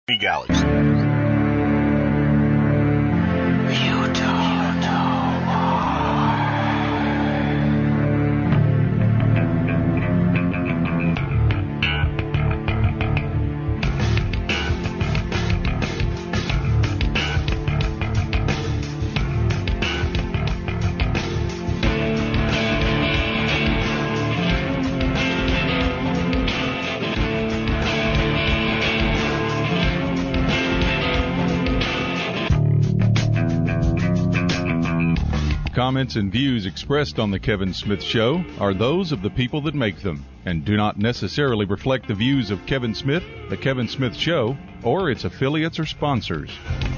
Galaxy. Comments and views expressed on The Kevin Smith Show are those of the people that make them and do not necessarily reflect the views of Kevin Smith, The Kevin Smith Show, or its affiliates or sponsors.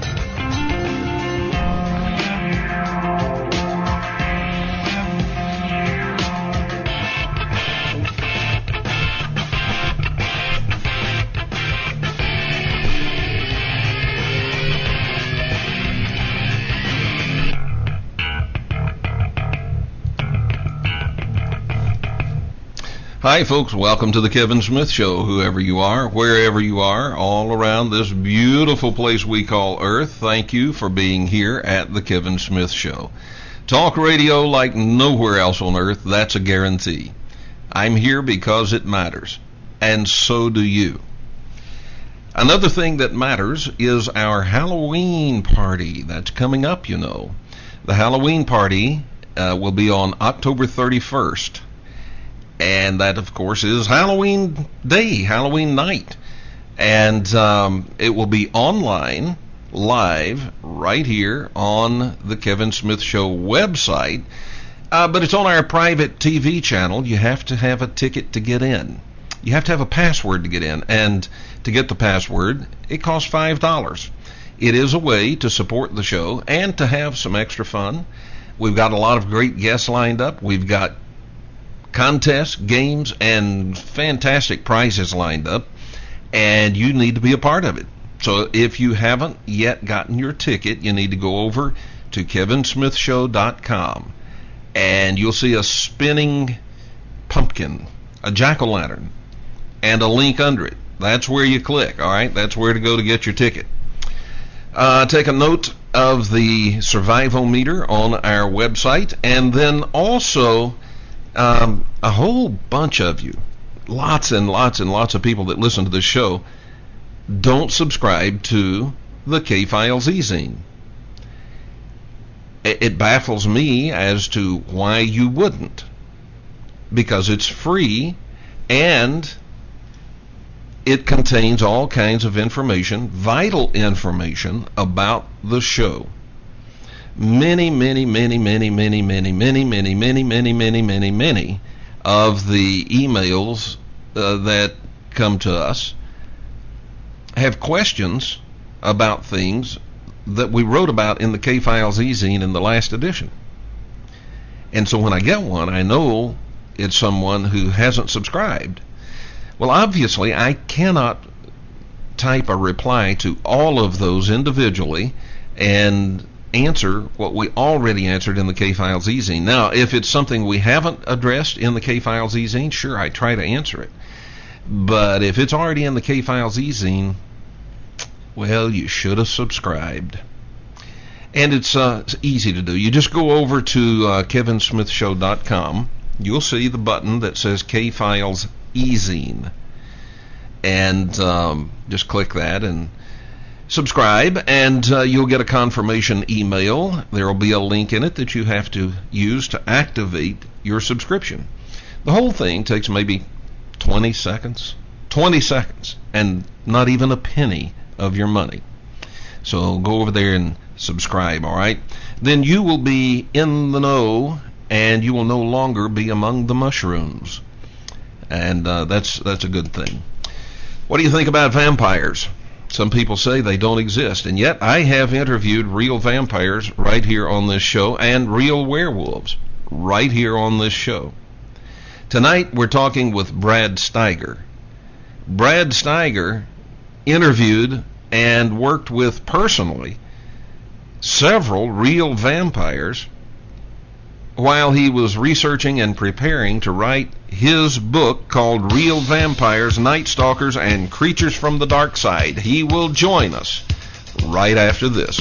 Hi folks, welcome to the Kevin Smith Show, whoever you are, wherever you are, all around this beautiful place we call Earth. Thank you for being here at the Kevin Smith Show. Talk radio like nowhere else on Earth, that's a guarantee. I'm here because it matters, and so do you. Another thing that matters is our Halloween party that's coming up, you know. The Halloween party will be on October 31st. And that, of course, is Halloween Day, Halloween night. And it will be online, live, right here on the Kevin Smith Show website. But it's on our private TV channel. You have to have a ticket to get in. You have to have a password to get in. And to get the password, it costs $5. It is a way to support the show and to have some extra fun. We've got a lot of great guests lined up. We've got contests, games, and fantastic prizes lined up, and you need to be a part of it. So if you haven't yet gotten your ticket, you need to go over to kevinsmithshow.com, and you'll see a spinning pumpkin, a jack-o'-lantern, and a link under it. That's where you click, all right? That's where to go to get your ticket. Take a note of the survival meter on our website, and then also a whole bunch of you, lots and lots and lots of people that listen to this show, don't subscribe to the K-Files e-zine. It baffles me as to why you wouldn't, because it's free and it contains all kinds of information, vital information about the show. Many of the emails that come to us have questions about things that we wrote about in the K-Files e-zine in the last edition. And so when I get one, I know it's someone who hasn't subscribed. Well, obviously, I cannot type a reply to all of those individually and answer what we already answered in the K-Files e-zine. Now, if it's something we haven't addressed in the K-Files e-zine, sure, I try to answer it. But if it's already in the K-Files e-zine, well, you should have subscribed. And it's easy to do. You just go over to kevinsmithshow.com. You'll see the button that says K-Files e-zine. And just click that and subscribe, and you'll get a confirmation email. There will be a link in it that you have to use to activate your subscription. The whole thing takes maybe 20 seconds, and not even a penny of your money. So go over there and subscribe, all right? Then you will be in the know, and you will no longer be among the mushrooms. And that's a good thing. What do you think about vampires? Some people say they don't exist, and yet I have interviewed real vampires right here on this show and real werewolves right here on this show. Tonight we're talking with Brad Steiger. Brad Steiger interviewed and worked with personally several real vampires while he was researching and preparing to write his book called Real Vampires, Night Stalkers, and Creatures from the Dark Side. He will join us right after this.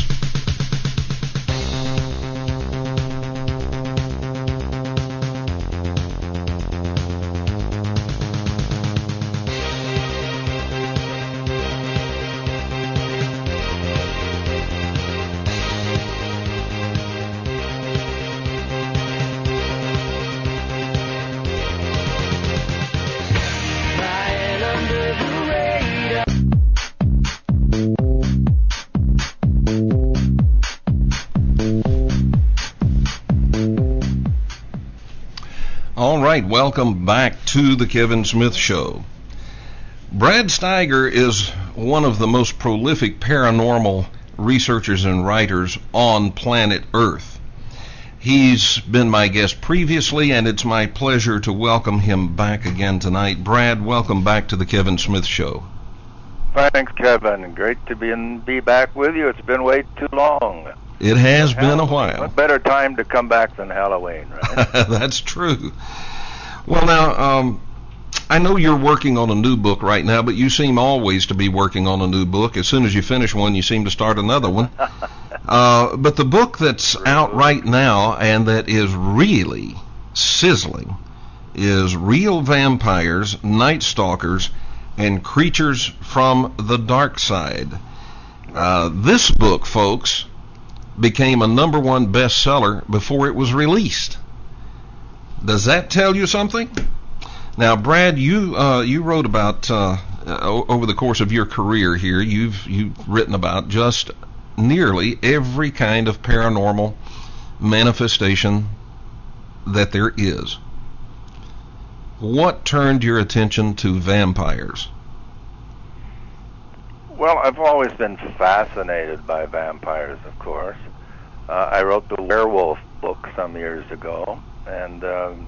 All right, welcome back to the Kevin Smith Show. Brad Steiger is one of the most prolific paranormal researchers and writers on planet Earth. He's been my guest previously, and it's my pleasure to welcome him back again tonight. Brad, welcome back to the Kevin Smith Show. Thanks, Kevin. Great to be back with you. It's been way too long. It has been a while. What better time to come back than Halloween, right? That's true. Well, now, I know you're working on a new book right now, but you seem always to be working on a new book. As soon as you finish one, you seem to start another one. But the book that's out right now and that is really sizzling is Real Vampires, Night Stalkers, and Creatures from the Dark Side. This book, folks, became a #1 bestseller before it was released. Does that tell you something? Now, Brad, you wrote about over the course of your career here, you've written about just nearly every kind of paranormal manifestation that there is. What turned your attention to vampires? Well, I've always been fascinated by vampires, of course. I wrote the werewolf book some years ago, and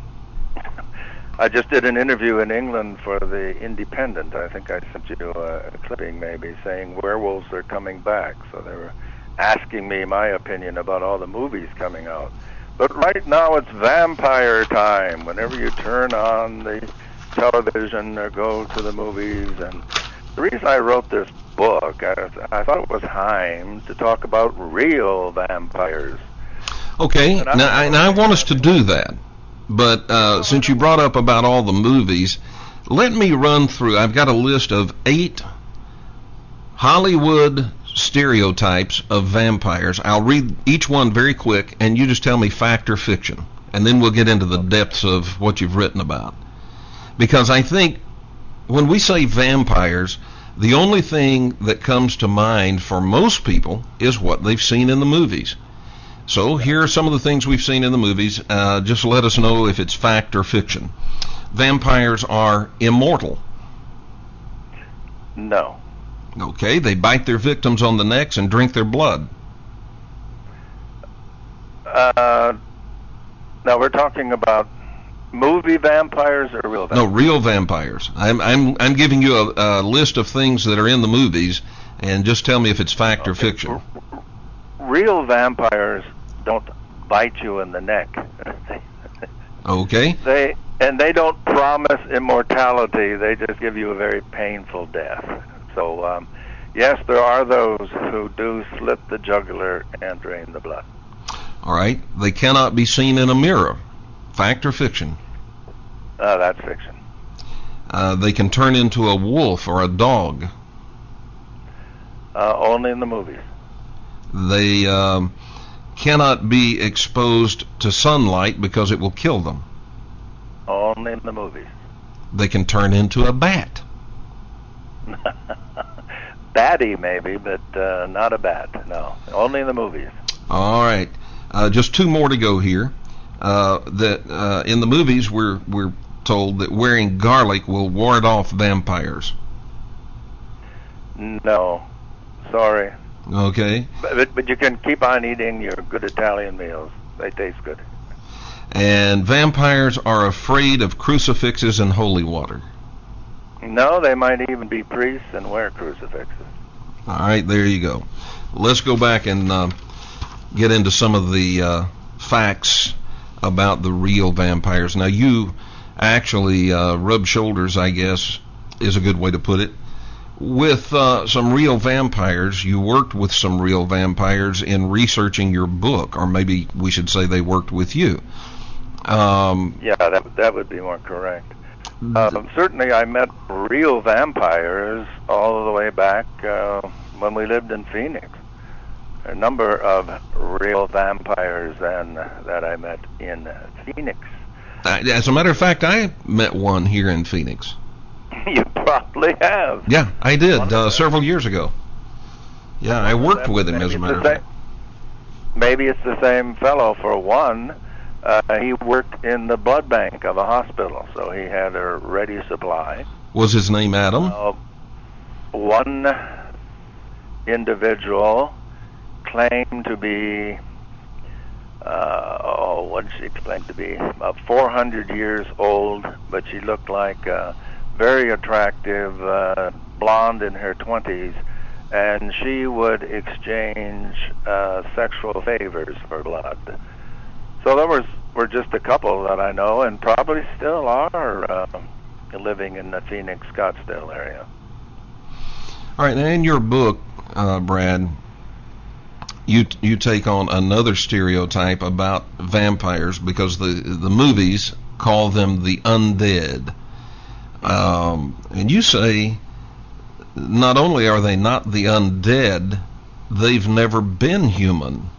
I just did an interview in England for the Independent. I think I sent you a clipping maybe saying werewolves are coming back. So they were asking me my opinion about all the movies coming out. But right now it's vampire time. Whenever you turn on the television or go to the movies, and the reason I wrote this book, I thought it was time to talk about real vampires. Okay, now I want us to do that, but since you brought up about all the movies, let me run through. I've got a list of 8 Hollywood stereotypes of vampires. I'll read each one very quick, and you just tell me fact or fiction, and then we'll get into the depths of what you've written about. Because I think when we say vampires, the only thing that comes to mind for most people is what they've seen in the movies. So here are some of the things we've seen in the movies. Just let us know if it's fact or fiction. Vampires are immortal. No. Okay, they bite their victims on the necks and drink their blood. Now we're talking about movie vampires or real vampires? No, real vampires. I'm giving you a list of things that are in the movies, and just tell me if it's fact or fiction. Real vampires don't bite you in the neck. Okay. They don't promise immortality. They just give you a very painful death. So, yes, there are those who do slit the jugular and drain the blood. All right. They cannot be seen in a mirror. Fact or fiction? That's fiction. They can turn into a wolf or a dog. Only in the movies. They cannot be exposed to sunlight because it will kill them. Only in the movies. They can turn into a bat. Batty maybe, but not a bat. No, only in the movies. All right, just 2 more to go here. That in the movies we're told that wearing garlic will ward off vampires. No, sorry. Okay. But you can keep on eating your good Italian meals. They taste good. And vampires are afraid of crucifixes and holy water. No, they might even be priests and wear crucifixes. All right, there you go. Let's go back and get into some of the facts about the real vampires. Now, you actually rub shoulders, I guess, is a good way to put it, with some real vampires. You worked with some real vampires in researching your book, or maybe we should say they worked with you. Yeah, that would be more correct. Certainly, I met real vampires all the way back when we lived in Phoenix. A number of real vampires then that I met in Phoenix. As a matter of fact, I met one here in Phoenix. You probably have. Yeah, I did several years ago. Yeah, I worked with him, as a matter of fact. Maybe it's the same fellow. For one, he worked in the blood bank of a hospital, so he had a ready supply. Was his name Adam? One individual claimed to be, what did she claim to be? About 400 years old, but she looked like a very attractive blonde in her 20s, and she would exchange sexual favors for blood. So there were just a couple that I know, and probably still are living in the Phoenix, Scottsdale area. All right, now in your book, Brad, you take on another stereotype about vampires, because the movies call them the undead. And you say not only are they not the undead, they've never been human.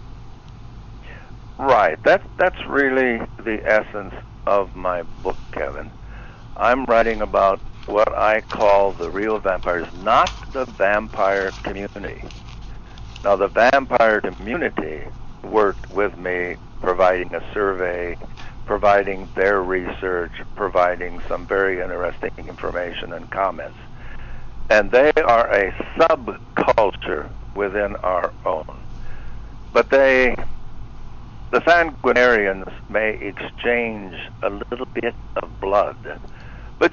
Right. That's really the essence of my book, Kevin. I'm writing about what I call the real vampires, not the vampire community. Now, the vampire community worked with me, providing a survey, providing their research, providing some very interesting information and comments. And they are a subculture within our own. But the sanguinarians may exchange a little bit of blood. But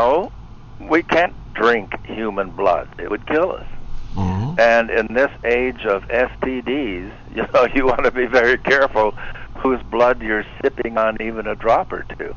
we can't drink human blood. It would kill us. Mm-hmm. And in this age of STDs, you want to be very careful whose blood you're sipping on, even a drop or two.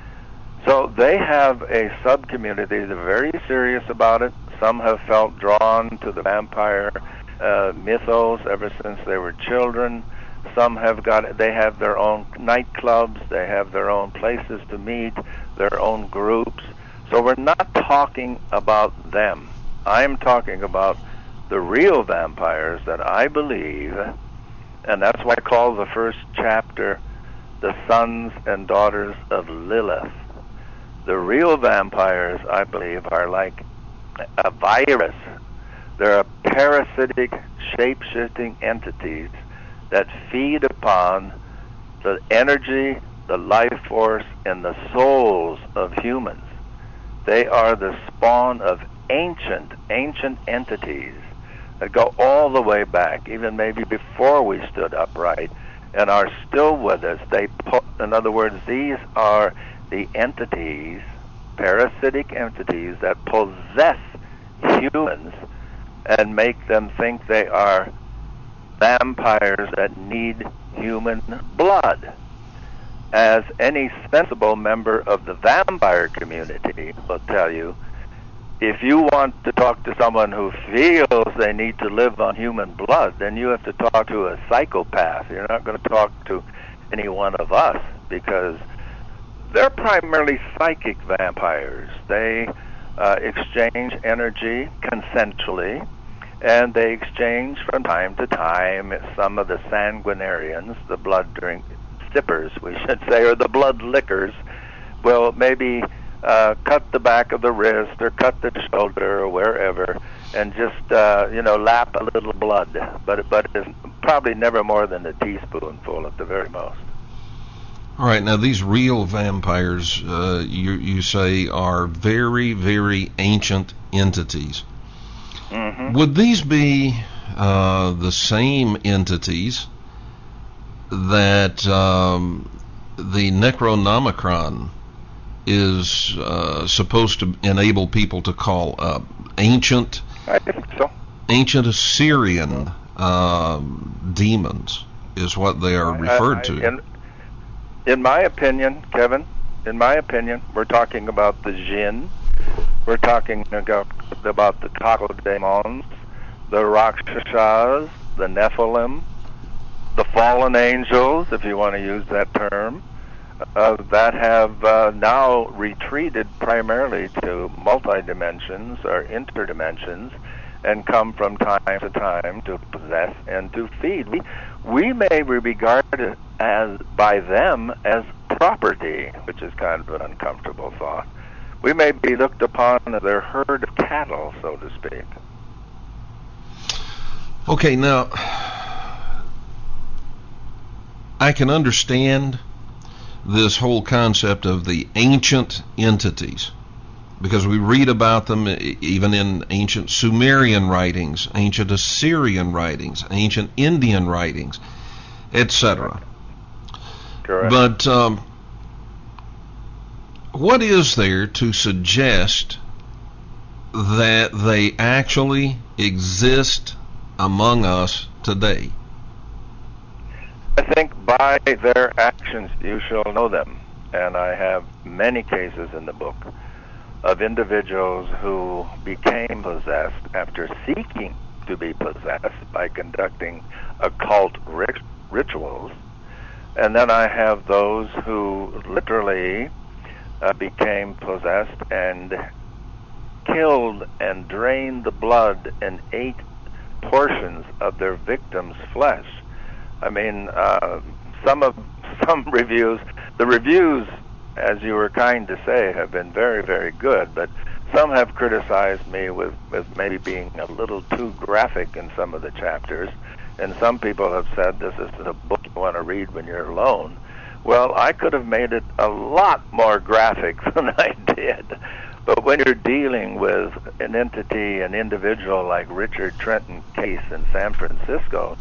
So they have a sub-community. They're very serious about it. Some have felt drawn to the vampire mythos ever since they were children. Some they have their own nightclubs. They have their own places to meet, their own groups. So we're not talking about them. I'm talking about the real vampires that I believe, and that's why I call the first chapter The Sons and Daughters of Lilith. The real vampires, I believe, are like a virus. They're parasitic, shape-shifting entities that feed upon the energy, the life force, and the souls of humans. They are the spawn of ancient entities that go all the way back, even maybe before we stood upright, and are still with us. In other words, these are the entities, parasitic entities, that possess humans and make them think they are vampires that need human blood. As any sensible member of the vampire community will tell you, if you want to talk to someone who feels they need to live on human blood, then you have to talk to a psychopath. You're not going to talk to any one of us, because they're primarily psychic vampires. They exchange energy consensually, and they exchange from time to time. Some of the sanguinarians, the blood sippers, we should say, or the blood lickers, will maybe cut the back of the wrist or cut the shoulder or wherever, and just lap a little blood. But it's probably never more than a teaspoonful at the very most. All right, now these real vampires, you say, are very, very ancient entities. Mm-hmm. Would these be the same entities that the Necronomicon is supposed to enable people to call ancient? I think so. Ancient Assyrian demons is what they are referred to. In my opinion, Kevin, we're talking about the jinn. We're talking about the cacodemons, the Rakshasas, the Nephilim, the fallen angels, if you want to use that term, that have now retreated primarily to multi-dimensions or interdimensions and come from time to time to possess and to feed. We may be regarded as by them as property, which is kind of an uncomfortable thought. We may be looked upon as their herd of cattle, so to speak. Okay, now, I can understand this whole concept of the ancient entities, because we read about them even in ancient Sumerian writings, ancient Assyrian writings, ancient Indian writings, etc. Correct. But what is there to suggest that they actually exist among us today? I think by their actions you shall know them. And I have many cases in the book of individuals who became possessed after seeking to be possessed by conducting occult rituals. And then I have those who literally became possessed and killed and drained the blood and ate portions of their victims' flesh. I mean, some reviews, the reviews, as you were kind to say, have been very, very good, but some have criticized me with maybe being a little too graphic in some of the chapters, and some people have said this is a book you want to read when you're alone. Well, I could have made it a lot more graphic than I did. But when you're dealing with an entity, an individual like Richard Trenton Chase in San Francisco,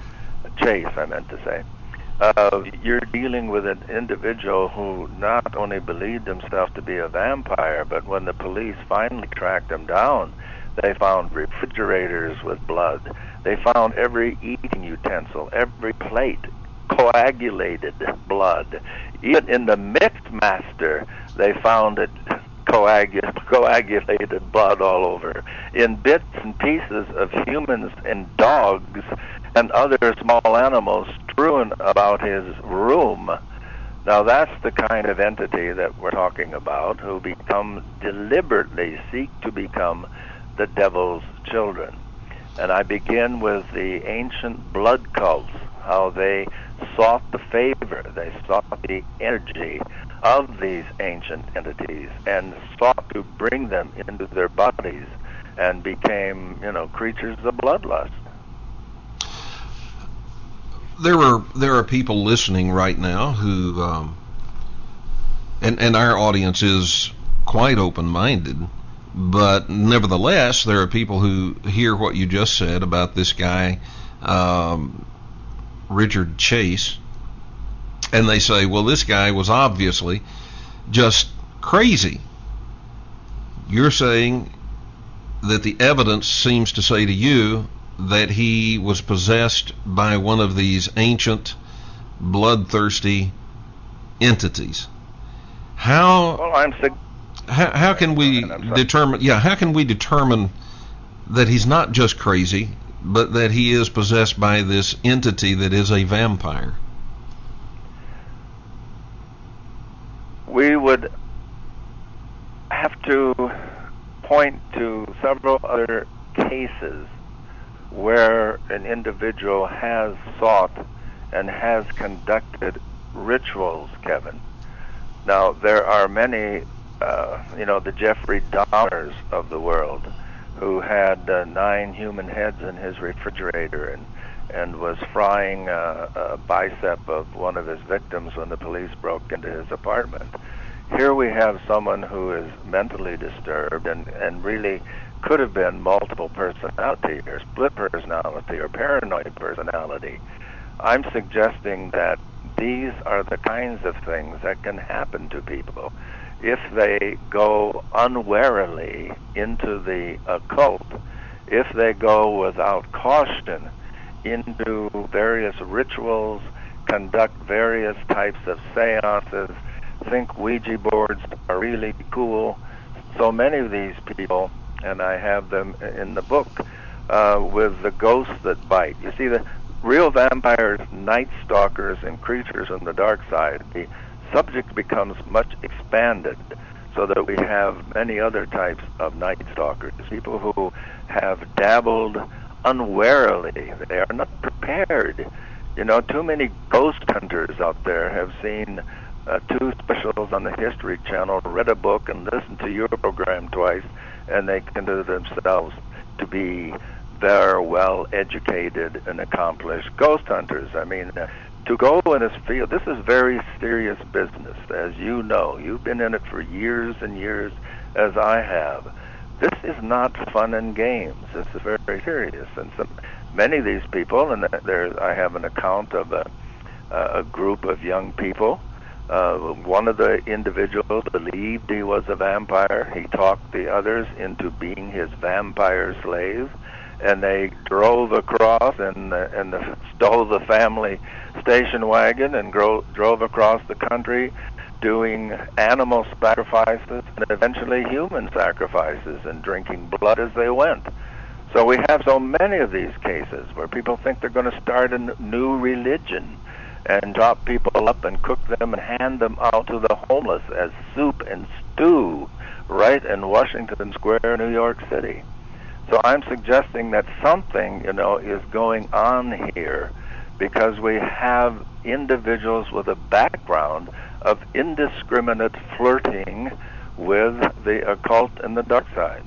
you're dealing with an individual who not only believed himself to be a vampire, but when the police finally tracked him down, they found refrigerators with blood. They found every eating utensil, every plate, coagulated blood. Even in the Mixmaster, they found it coagulated blood all over. In bits and pieces of humans and dogs and other small animals strewn about his room. Now that's the kind of entity that we're talking about, who deliberately seek to become the devil's children. And I begin with the ancient blood cults, how they sought the favor, they sought the energy of these ancient entities and sought to bring them into their bodies and became, creatures of bloodlust. There are people listening right now who, and our audience is quite open-minded, but nevertheless, there are people who hear what you just said about this guy, Richard Chase, and they say, well, this guy was obviously just crazy. You're saying that the evidence seems to say to you that he was possessed by one of these ancient, bloodthirsty entities. How can we determine? Yeah, how can we determine that he's not just crazy, but that he is possessed by this entity that is a vampire? We would have to point to several other cases where an individual has sought and has conducted rituals, Kevin. Now, there are many, the Jeffrey Dahmers of the world, who had 9 human heads in his refrigerator and was frying a bicep of one of his victims when the police broke into his apartment. Here we have someone who is mentally disturbed and really could have been multiple personality or split personality or paranoid personality. I'm suggesting that these are the kinds of things that can happen to people if they go unwarily into the occult, if they go without caution into various rituals, conduct various types of seances, think Ouija boards are really cool. So many of these people, and I have them in the book, with the ghosts that bite. You see, the real vampires, night stalkers, and creatures on the dark side, the subject becomes much expanded so that we have many other types of night stalkers, people who have dabbled unwarily. They are not prepared. You know, too many ghost hunters out there have seen 2 specials on the History Channel, read a book, and listened to your program twice, and they consider themselves to be very well-educated and accomplished ghost hunters. I mean, to go in this field, this is very serious business, as you know. You've been in it for years and years, as I have. This is not fun and games. This is very, very serious. And many of these people, and I have an account of a group of young people. One of the individuals believed he was a vampire. He talked the others into being his vampire slave, and they drove across and stole the family station wagon and drove across the country doing animal sacrifices and eventually human sacrifices and drinking blood as they went. So we have so many of these cases where people think they're going to start a new religion and chop people up and cook them and hand them out to the homeless as soup and stew right in Washington Square, New York City. So I'm suggesting that something, is going on here, because we have individuals with a background of indiscriminate flirting with the occult and the dark side.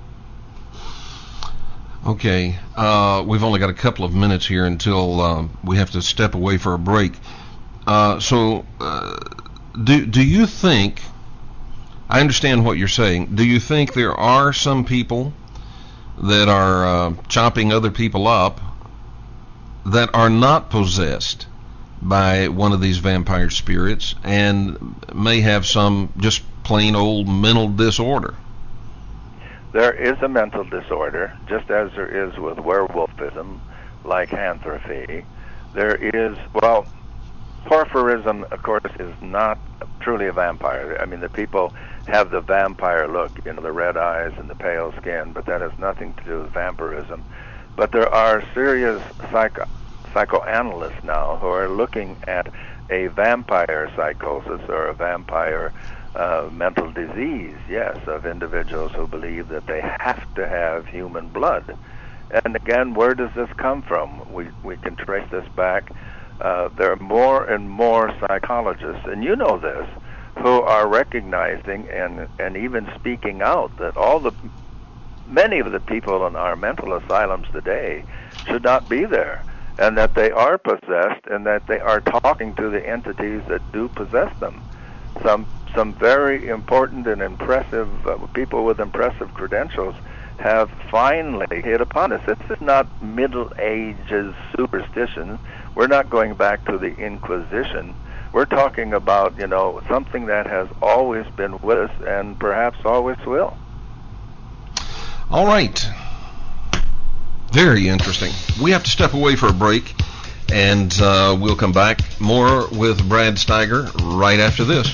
Okay, we've only got a couple of minutes here until we have to step away for a break. So do you think, I understand what you're saying, do you think there are some people that are chopping other people up that are not possessed by one of these vampire spirits and may have some just plain old mental disorder? There is a mental disorder, just as there is with werewolfism, lycanthropy. There is, porphyrism, of course, is not truly a vampire. I mean, the people have the vampire look, the red eyes and the pale skin, but that has nothing to do with vampirism. But there are serious psychoanalysts now who are looking at a vampire psychosis or a vampire mental disease, yes, of individuals who believe that they have to have human blood. And again, where does this come from? We can trace this back. There are more and more psychologists, and you know this, who are recognizing and even speaking out that many of the people in our mental asylums today should not be there, and that they are possessed, and that they are talking to the entities that do possess them. Some very important and impressive people with impressive credentials have finally hit upon this. This is not Middle Ages superstition. We're not going back to the Inquisition. We're talking about, something that has always been with us and perhaps always will. All right. Very interesting. We have to step away for a break, and we'll come back more with Brad Steiger right after this.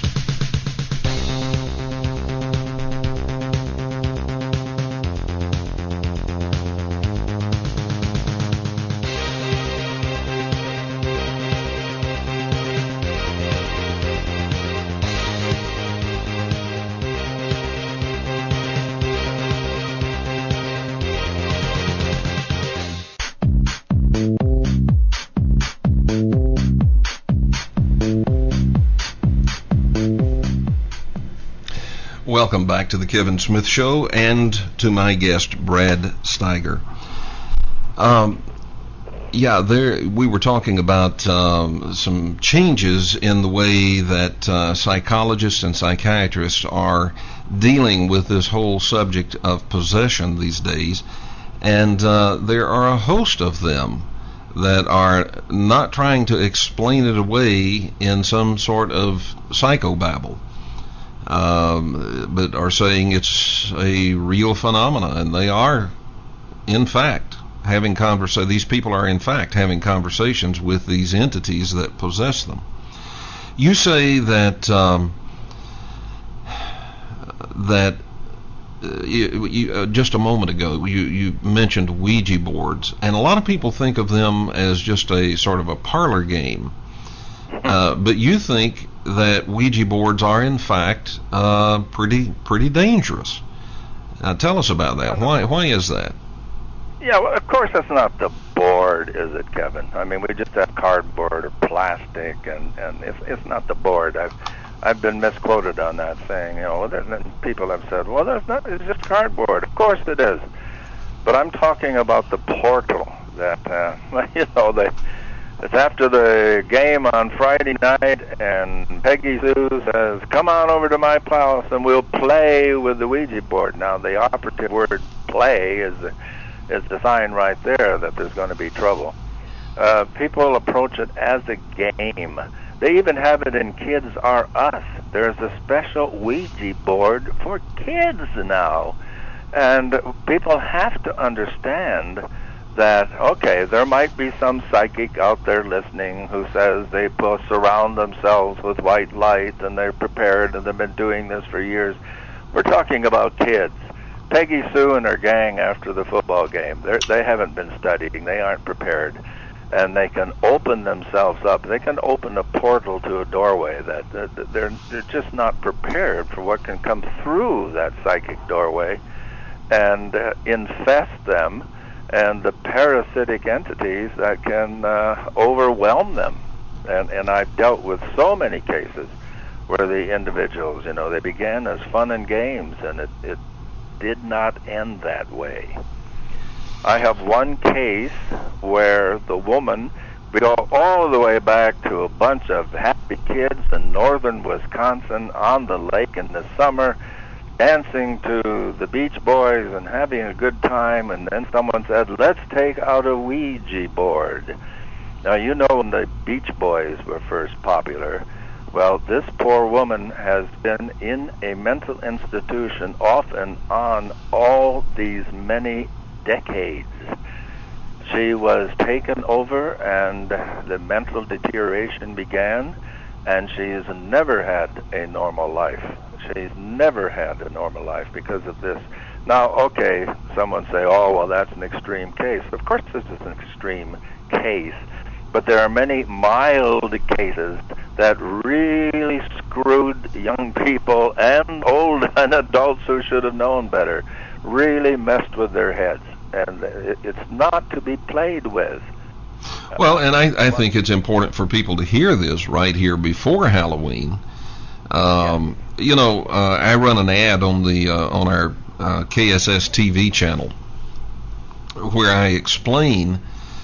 Welcome back to the Kevin Smith Show and to my guest, Brad Steiger. We were talking about some changes in the way that psychologists and psychiatrists are dealing with this whole subject of possession these days, and there are a host of them that are not trying to explain it away in some sort of psychobabble. But are saying it's a real phenomena, and they are, in fact, having these people are in fact having conversations with these entities that possess them. You say that just a moment ago you mentioned Ouija boards, and a lot of people think of them as just a sort of a parlor game, but you think that Ouija boards are in fact pretty dangerous. Tell us about that. Why is that? Yeah, well, of course that's not the board, is it, Kevin? I mean, we just have cardboard or plastic, and it's not the board. I've been misquoted on that, saying, people have said, well, it's just cardboard. Of course it is. But I'm talking about the portal that, it's after the game on Friday night, and Peggy Sue says, come on over to my house and we'll play with the Ouija board. Now, the operative word play is the sign right there that there's going to be trouble. People approach it as a game. They even have it in Kids R Us. There's a special Ouija board for kids now. And people have to understand that, okay, there might be some psychic out there listening who says they surround themselves with white light and they're prepared and they've been doing this for years. We're talking about kids. Peggy Sue and her gang after the football game, they haven't been studying. They aren't prepared. And they can open themselves up. They can open a portal to a doorway that they're just not prepared for what can come through that psychic doorway and infest them and the parasitic entities that can overwhelm them. And I've dealt with so many cases where the individuals, they began as fun and games, and it did not end that way. I have one case where the woman, we go all the way back to a bunch of happy kids in northern Wisconsin on the lake in the summer, dancing to the Beach Boys and having a good time, and then someone said, let's take out a Ouija board. Now, when the Beach Boys were first popular, well, this poor woman has been in a mental institution off and on all these many decades. She was taken over and the mental deterioration began, and she's never had a normal life. She's never had a normal life because of this. Now, okay, someone say, oh, well, that's an extreme case. Of course this is an extreme case, but there are many mild cases that really screwed young people and old and adults who should have known better, really messed with their heads. And it's not to be played with. Well, and I think it's important for people to hear this right here before Halloween. I run an ad on our KSS TV channel where I explain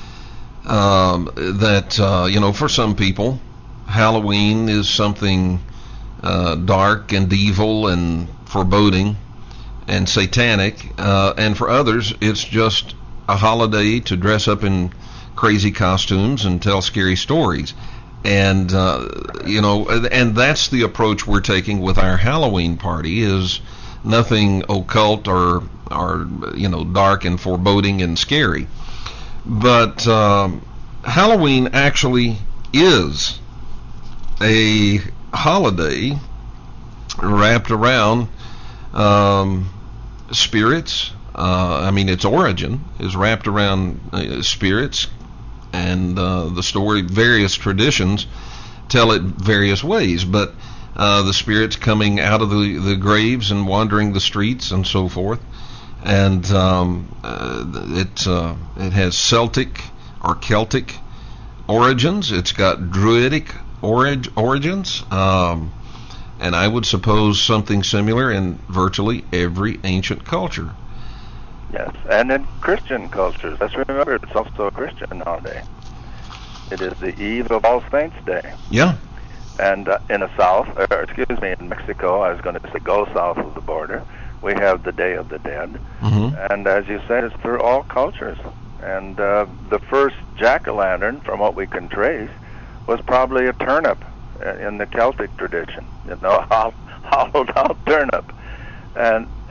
that for some people, Halloween is something dark and evil and foreboding and satanic, and for others it's just a holiday to dress up in crazy costumes and tell scary stories. And and that's the approach we're taking with our Halloween party, is nothing occult or dark and foreboding and scary. But Halloween actually is a holiday wrapped around spirits. Its origin is wrapped around spirits, and the story, various traditions tell it various ways, but the spirits coming out of the graves and wandering the streets and so forth. And it has Celtic or Celtic origins. It's got Druidic origins, and I would suppose something similar in virtually every ancient culture. Yes, and in Christian cultures. Let's remember, it's also a Christian holiday. It is the eve of All Saints' Day. Yeah. And in Mexico, I was going to say go south of the border, we have the Day of the Dead. Mm-hmm. And as you said, it's through all cultures. And the first jack-o'-lantern, from what we can trace, was probably a turnip in the Celtic tradition, hollowed out turnip. And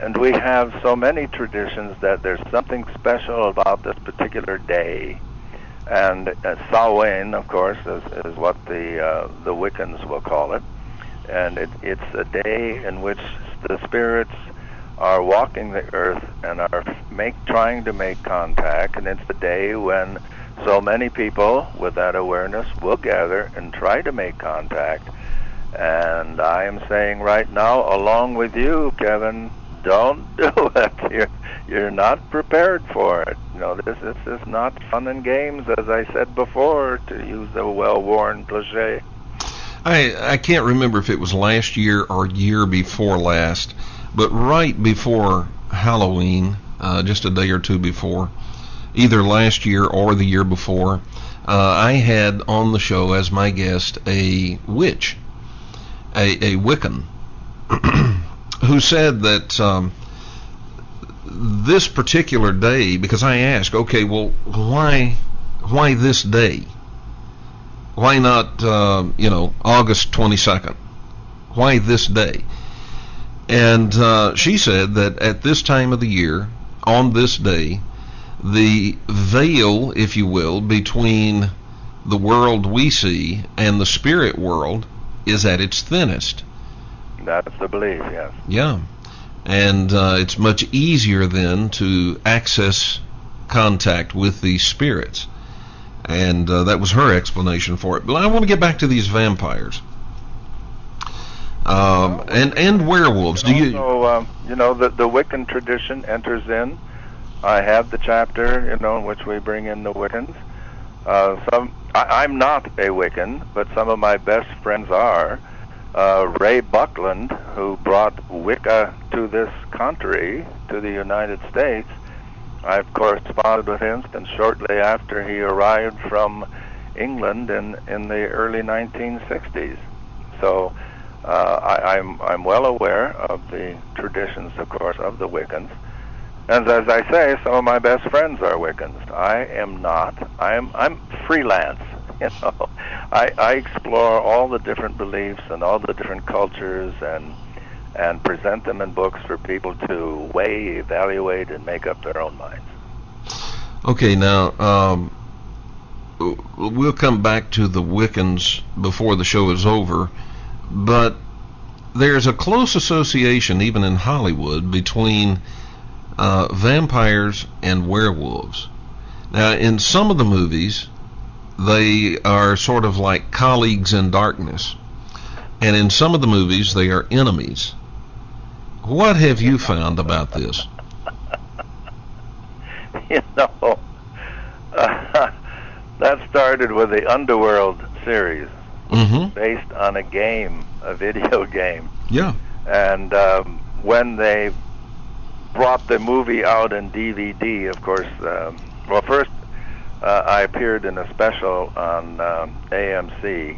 And we have so many traditions that there's something special about this particular day. And Samhain, of course, is what the Wiccans will call it. And it's a day in which the spirits are walking the earth and are trying to make contact. And it's the day when so many people with that awareness will gather and try to make contact. And I am saying right now, along with you, Kevin, don't do it. You're not prepared for it. This is not fun and games, as I said before, to use the well-worn cliche. I can't remember if it was last year or year before last, but right before Halloween, just a day or two before, either last year or the year before, I had on the show as my guest a witch, a Wiccan, who said that this particular day, because I asked, okay, well, why this day? Why not, August 22nd? Why this day? And she said that at this time of the year, on this day, the veil, if you will, between the world we see and the spirit world is at its thinnest. That's the belief, yes. Yeah. And it's much easier then to access contact with these spirits. And that was her explanation for it. But I want to get back to these vampires. And werewolves. The Wiccan tradition enters in. I have the chapter, in which we bring in the Wiccans. I'm not a Wiccan, but some of my best friends are. Ray Buckland, who brought Wicca to this country, to the United States, I've corresponded with him since shortly after he arrived from England in the early 1960s. So I'm well aware of the traditions, of course, of the Wiccans. And as I say, some of my best friends are Wiccans. I am not. I'm freelance. I explore all the different beliefs and all the different cultures and present them in books for people to weigh, evaluate, and make up their own minds. Okay, now we'll come back to the Wiccans before the show is over, but there's a close association, even in Hollywood, between vampires and werewolves. Now, in some of the movies, they are sort of like colleagues in darkness, and in some of the movies, they are enemies. What have you found about this? That started with the Underworld series, mm-hmm. based on a game, a video game. Yeah. And when they brought the movie out in DVD, of course, first I appeared in a special on AMC,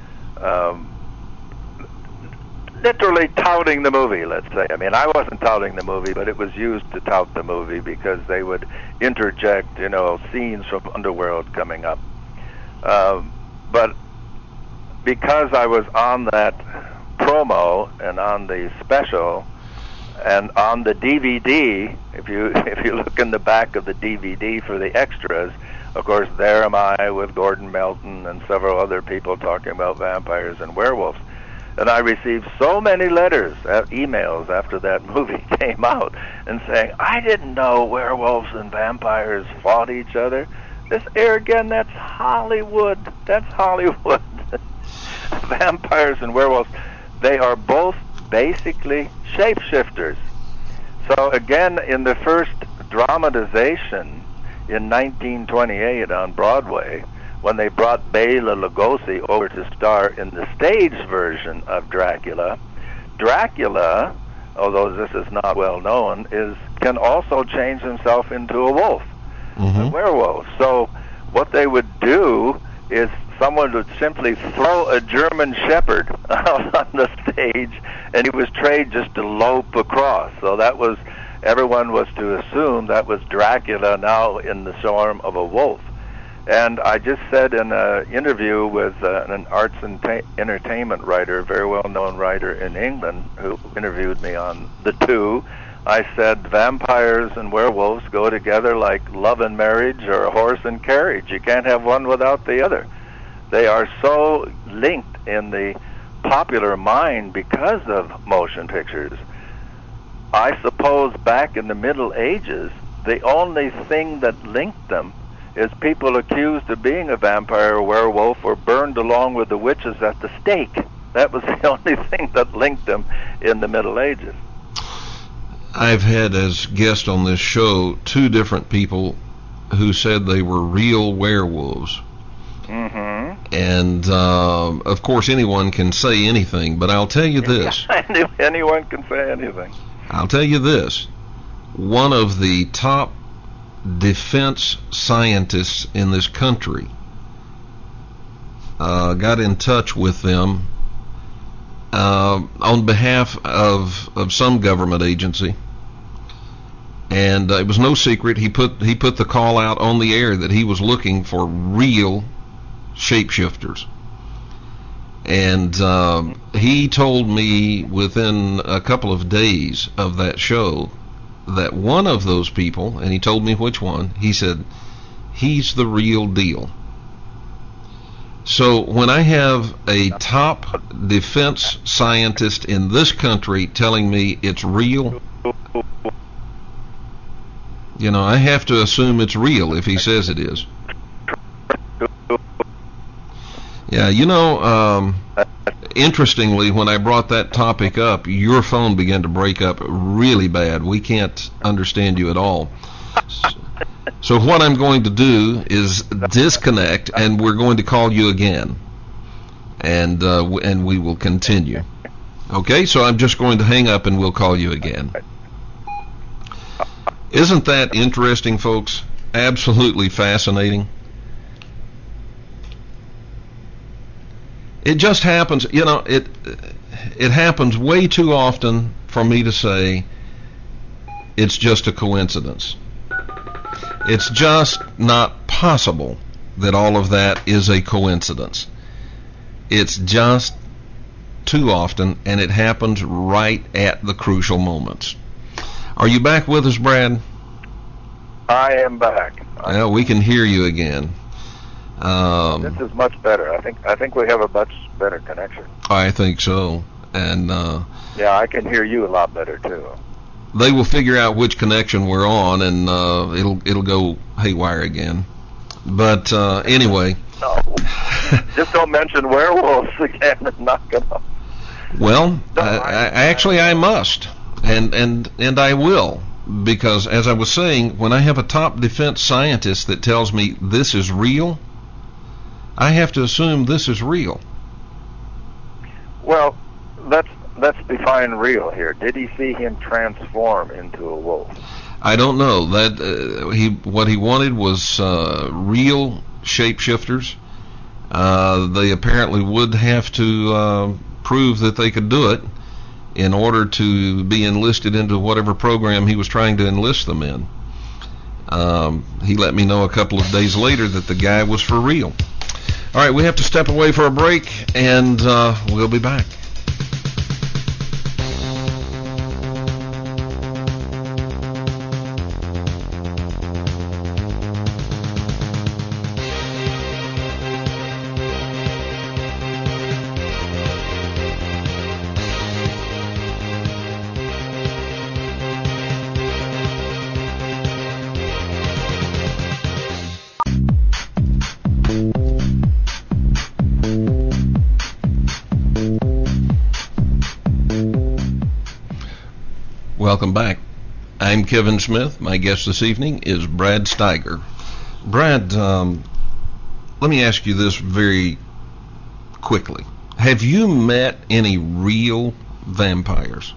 literally touting the movie, let's say. I mean, I wasn't touting the movie, but it was used to tout the movie because they would interject, scenes from Underworld coming up. But because I was on that promo and on the special and on the DVD, if you look in the back of the DVD for the extras, of course, there am I with Gordon Melton and several other people talking about vampires and werewolves. And I received so many letters, emails after that movie came out, and saying, I didn't know werewolves and vampires fought each other. Again, that's Hollywood. That's Hollywood. Vampires and werewolves, they are both basically shapeshifters. So again, in the first dramatization in 1928 on Broadway, when they brought Bela Lugosi over to star in the stage version of Dracula, although this is not well known, can also change himself into a wolf, mm-hmm. a werewolf. So what they would do is someone would simply throw a German Shepherd out on the stage, and he was trained just to lope across. So everyone was to assume that was Dracula now in the form of a wolf. And I just said in an interview with an arts and entertainment writer, a very well-known writer in England, who interviewed me on The Two, I said vampires and werewolves go together like love and marriage or a horse and carriage. You can't have one without the other. They are so linked in the popular mind because of motion pictures. I suppose back in the Middle Ages, the only thing that linked them is people accused of being a vampire or werewolf were burned along with the witches at the stake. That was the only thing that linked them in the Middle Ages. I've had as guests on this show 2 different people who said they were real werewolves. Mm-hmm. And, of course, anyone can say anything, but I'll tell you this. Anyone can say anything. I'll tell you this. One of the top defense scientists in this country got in touch with them on behalf of some government agency, and it was no secret. He put the call out on the air that he was looking for real shapeshifters, and he told me within a couple of days of that show that one of those people, and he told me which one, he said he's the real deal. So when I have a top defense scientist in this country telling me it's real, you know, I have to assume it's real if he says it is. Yeah, you know, interestingly, when I brought that topic up, your phone began to break up really bad. We can't understand you at all. So what I'm going to do is disconnect, and we're going to call you again, and we will continue. Okay, so I'm just going to hang up, and we'll call you again. Isn't that interesting, folks? Absolutely fascinating. It just happens, you know, it happens way too often for me to say it's just a coincidence. It's just not possible that all of that is a coincidence. It's just too often, and it happens right at the crucial moments. Are you back with us, Brad? I am back. Well, we can hear you again. This is much better. I think we have a much better connection. I think so, and yeah, I can hear you a lot better too. They will figure out which connection we're on, and it'll go haywire again. But anyway, no, just don't mention werewolves again and knock it off. Well, I must, and I will, because as I was saying, when I have a top defense scientist that tells me this is real, I have to assume this is real. Well, let's define real here. Did he see him transform into a wolf? I don't know. That what he wanted was real shapeshifters. They apparently would have to prove that they could do it in order to be enlisted into whatever program he was trying to enlist them in. He let me know a couple of days later that the guy was for real. All right, we have to step away for a break, and we'll be back. Welcome back. I'm Kevin Smith. My guest this evening is Brad Steiger. Brad, let me ask you this very quickly. Have you met any real vampires?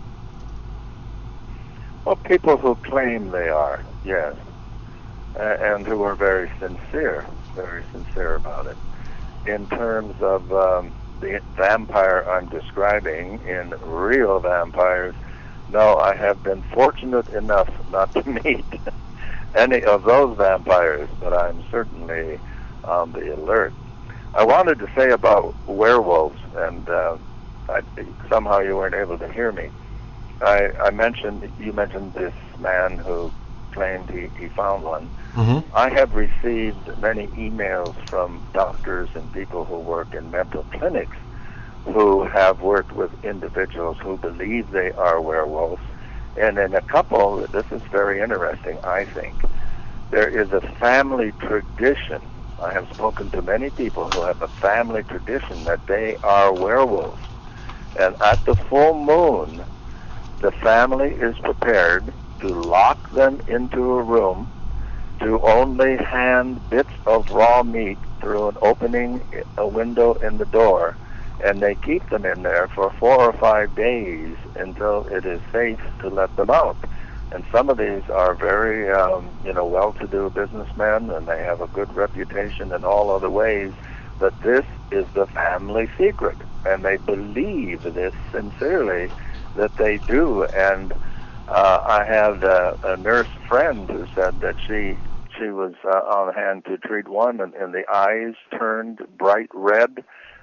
Well, people who claim they are, yes, and who are very sincere about it. In terms of the vampire I'm describing, in real vampires, no, I have been fortunate enough not to meet any of those vampires, but I'm certainly on the alert. I wanted to say about werewolves, and somehow you weren't able to hear me. I mentioned, you mentioned this man who claimed he found one. Mm-hmm. I have received many emails from doctors and people who work in mental clinics who have worked with individuals who believe they are werewolves. And in a couple, this is very interesting, I think. There is a family tradition. I have spoken to many people who have a family tradition that they are werewolves. And at the full moon, the family is prepared to lock them into a room, to only hand bits of raw meat through an opening, a window in the door, and they keep them in there for 4 or 5 days until it is safe to let them out. And some of these are very, well-to-do businessmen, and they have a good reputation in all other ways, but this is the family secret, and they believe this sincerely that they do. And I had a nurse friend who said that she was on hand to treat one, and the eyes turned bright red.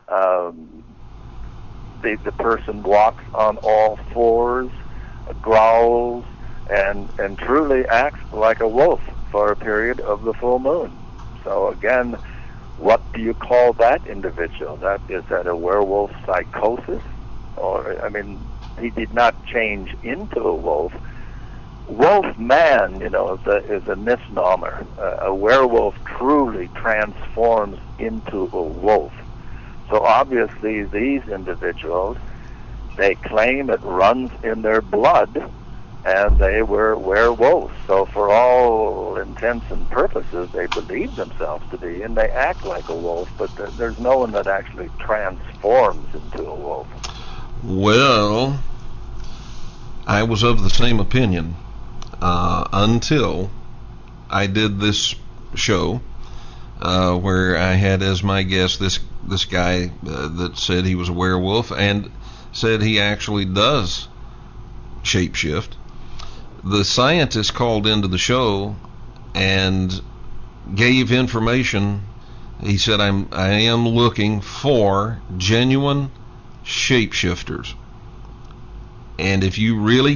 The person walks on all fours, growls, and truly acts like a wolf for a period of the full moon. So again, what do you call that individual? Is that a werewolf psychosis? Or, I mean, he did not change into a wolf. Wolf man, is a misnomer. A werewolf truly transforms into a wolf. So obviously these individuals, they claim it runs in their blood, and they were werewolves. So for all intents and purposes, they believe themselves to be, and they act like a wolf, but there's no one that actually transforms into a wolf. Well, I was of the same opinion until I did this show where I had as my guest this guy that said he was a werewolf and said he actually does shapeshift. The scientist called into the show and gave information. He said, I am looking for genuine shapeshifters, and if you really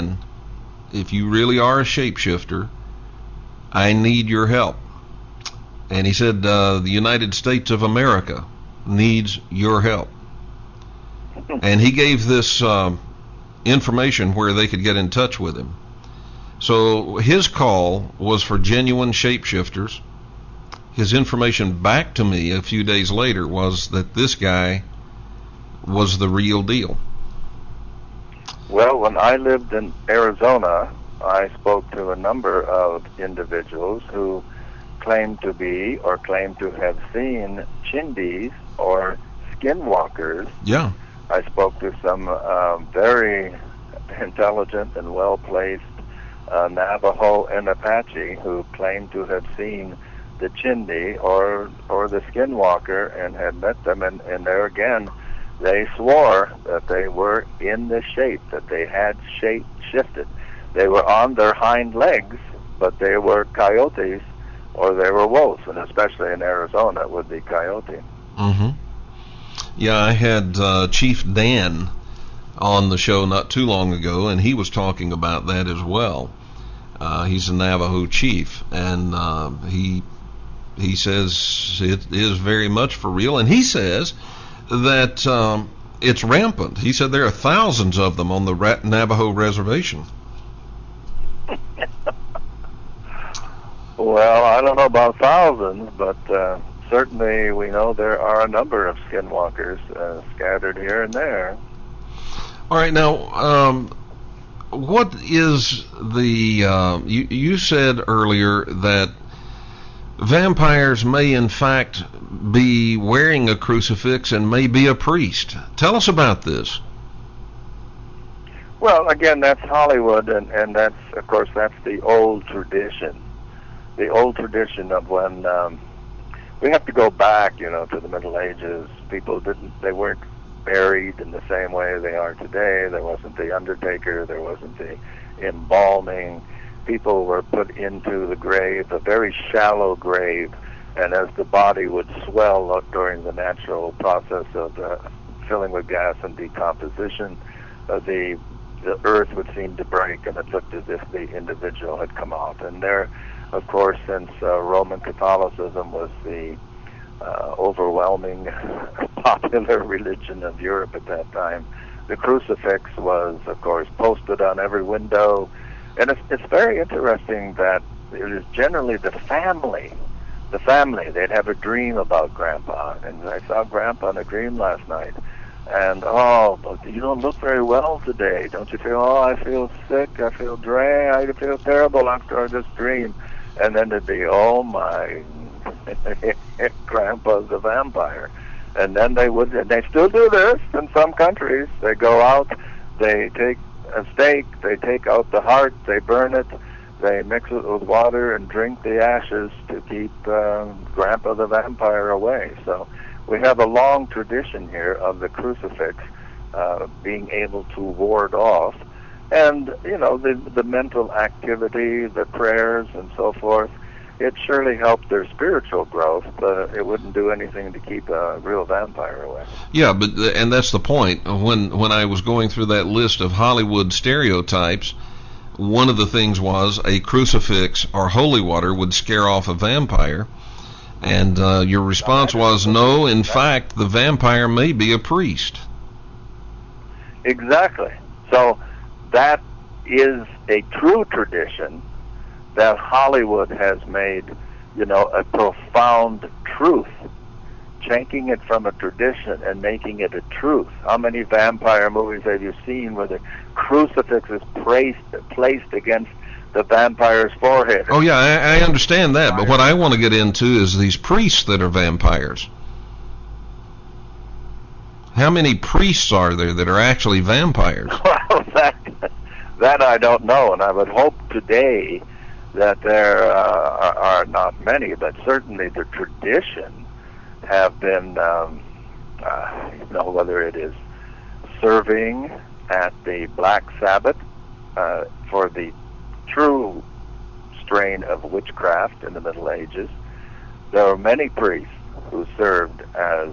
are a shapeshifter, I need your help. And he said the United States of America needs your help. And he gave this information where they could get in touch with him. So his call was for genuine shapeshifters. His information back to me a few days later was that this guy was the real deal. Well, when I lived in Arizona, I spoke to a number of individuals who claimed to be or claimed to have seen Chindis or skinwalkers. Yeah. I spoke to some very intelligent and well-placed Navajo and Apache who claimed to have seen the Chindi or the skinwalker and had met them, and there again, they swore that they were in the shape, that they had shape shifted. They were on their hind legs, but they were coyotes or they were wolves, and especially in Arizona with the coyote. Mm-hmm. Yeah, I had Chief Dan on the show not too long ago, and he was talking about that as well. He's a Navajo chief, and he says it is very much for real, and he says that it's rampant. He said there are thousands of them on the Navajo reservation. Well, I don't know about thousands, but certainly we know there are a number of skinwalkers scattered here and there. All right, now, what is the... you said earlier that vampires may in fact be wearing a crucifix and may be a priest. Tell us about this. Well, again, that's Hollywood, and that's, of course, that's the old tradition. The old tradition of when we have to go back, to the Middle Ages. People they weren't buried in the same way they are today. There wasn't the undertaker. There wasn't the embalming. People were put into the grave, a very shallow grave, and as the body would swell during the natural process of filling with gas and decomposition, the the earth would seem to break, and it looked as if the individual had come out. And there, of course, since Roman Catholicism was the overwhelming popular religion of Europe at that time, the crucifix was, of course, posted on every window. And it's very interesting that it is generally the family. They'd have a dream about Grandpa. And I saw Grandpa in a dream last night. And, oh, you don't look very well today. Don't you feel, I feel sick, I feel dry, I feel terrible after this dream. And then it'd be, oh, my, Grandpa's a vampire. And then and they still do this in some countries. They go out, they take a stake, they take out the heart, they burn it, they mix it with water and drink the ashes to keep Grandpa the vampire away. So we have a long tradition here of the crucifix being able to ward off, and the mental activity, the prayers, and so forth. It surely helped their spiritual growth, but it wouldn't do anything to keep a real vampire away. Yeah, and that's the point. When I was going through that list of Hollywood stereotypes, one of the things was a crucifix or holy water would scare off a vampire. And your response was, no, in fact, the vampire may be a priest. Exactly. So that is a true tradition that Hollywood has made, a profound truth, taking it from a tradition and making it a truth. How many vampire movies have you seen where the crucifix is placed against the vampire's forehead? Oh, yeah, I understand that, but what I want to get into is these priests that are vampires. How many priests are there that are actually vampires? Well, that I don't know, and I would hope today that there are not many, but certainly the tradition have been, whether it is serving at the Black Sabbath for the true strain of witchcraft in the Middle Ages. There were many priests who served as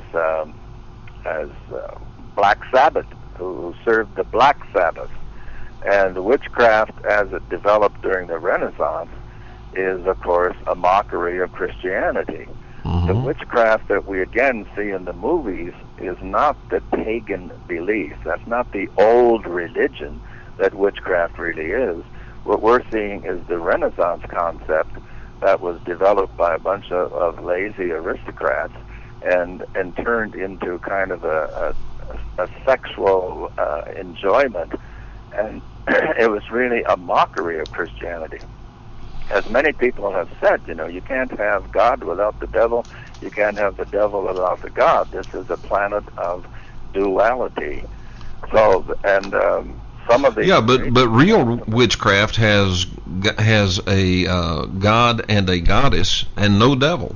Black Sabbath, who served the Black Sabbath. And witchcraft, as it developed during the Renaissance, is, of course, a mockery of Christianity. Mm-hmm. The witchcraft that we again see in the movies is not the pagan belief. That's not the old religion that witchcraft really is. What we're seeing is the Renaissance concept that was developed by a bunch of lazy aristocrats and turned into kind of a sexual enjoyment. And it was really a mockery of Christianity. As many people have said, you can't have God without the devil. You can't have the devil without the God. This is a planet of duality. So, and some of the but real witchcraft has a god and a goddess and no devil.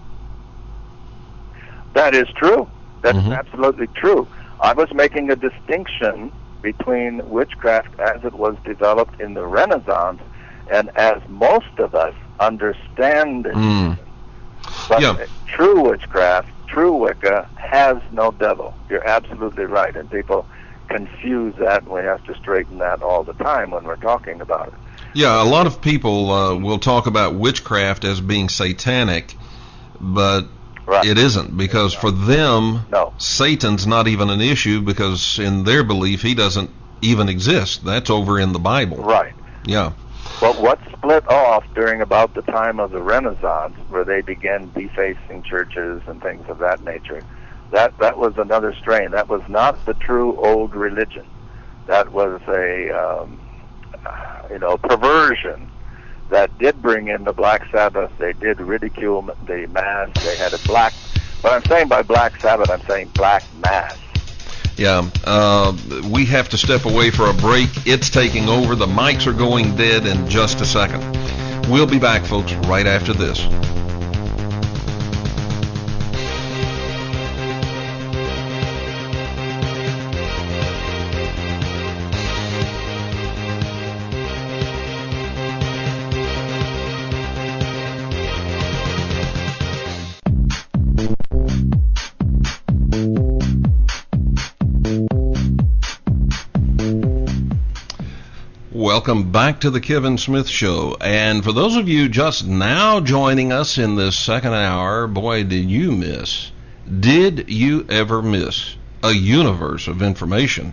That is true. That's absolutely true. I was making a distinction between witchcraft as it was developed in the Renaissance and as most of us understand it. But true witchcraft, true Wicca, has no devil. You're absolutely right, and people confuse that, and we have to straighten that all the time when we're talking about it. Yeah, a lot of people will talk about witchcraft as being satanic, but it isn't, because for them, Satan's not even an issue, because in their belief, he doesn't even exist. That's over in the Bible. Right. Yeah. But what split off during about the time of the Renaissance, where they began defacing churches and things of that nature, that was another strain. That was not the true old religion. That was a perversion that did bring in the Black Sabbath. They did ridicule the Mass. They had a black. When I'm saying by Black Sabbath, I'm saying Black Mass. Yeah, we have to step away for a break. It's taking over. The mics are going dead in just a second. We'll be back, folks, right after this. welcome back to the Kevin Smith Show. And for those of you just now joining us in this second hour, boy, did you ever miss a universe of information.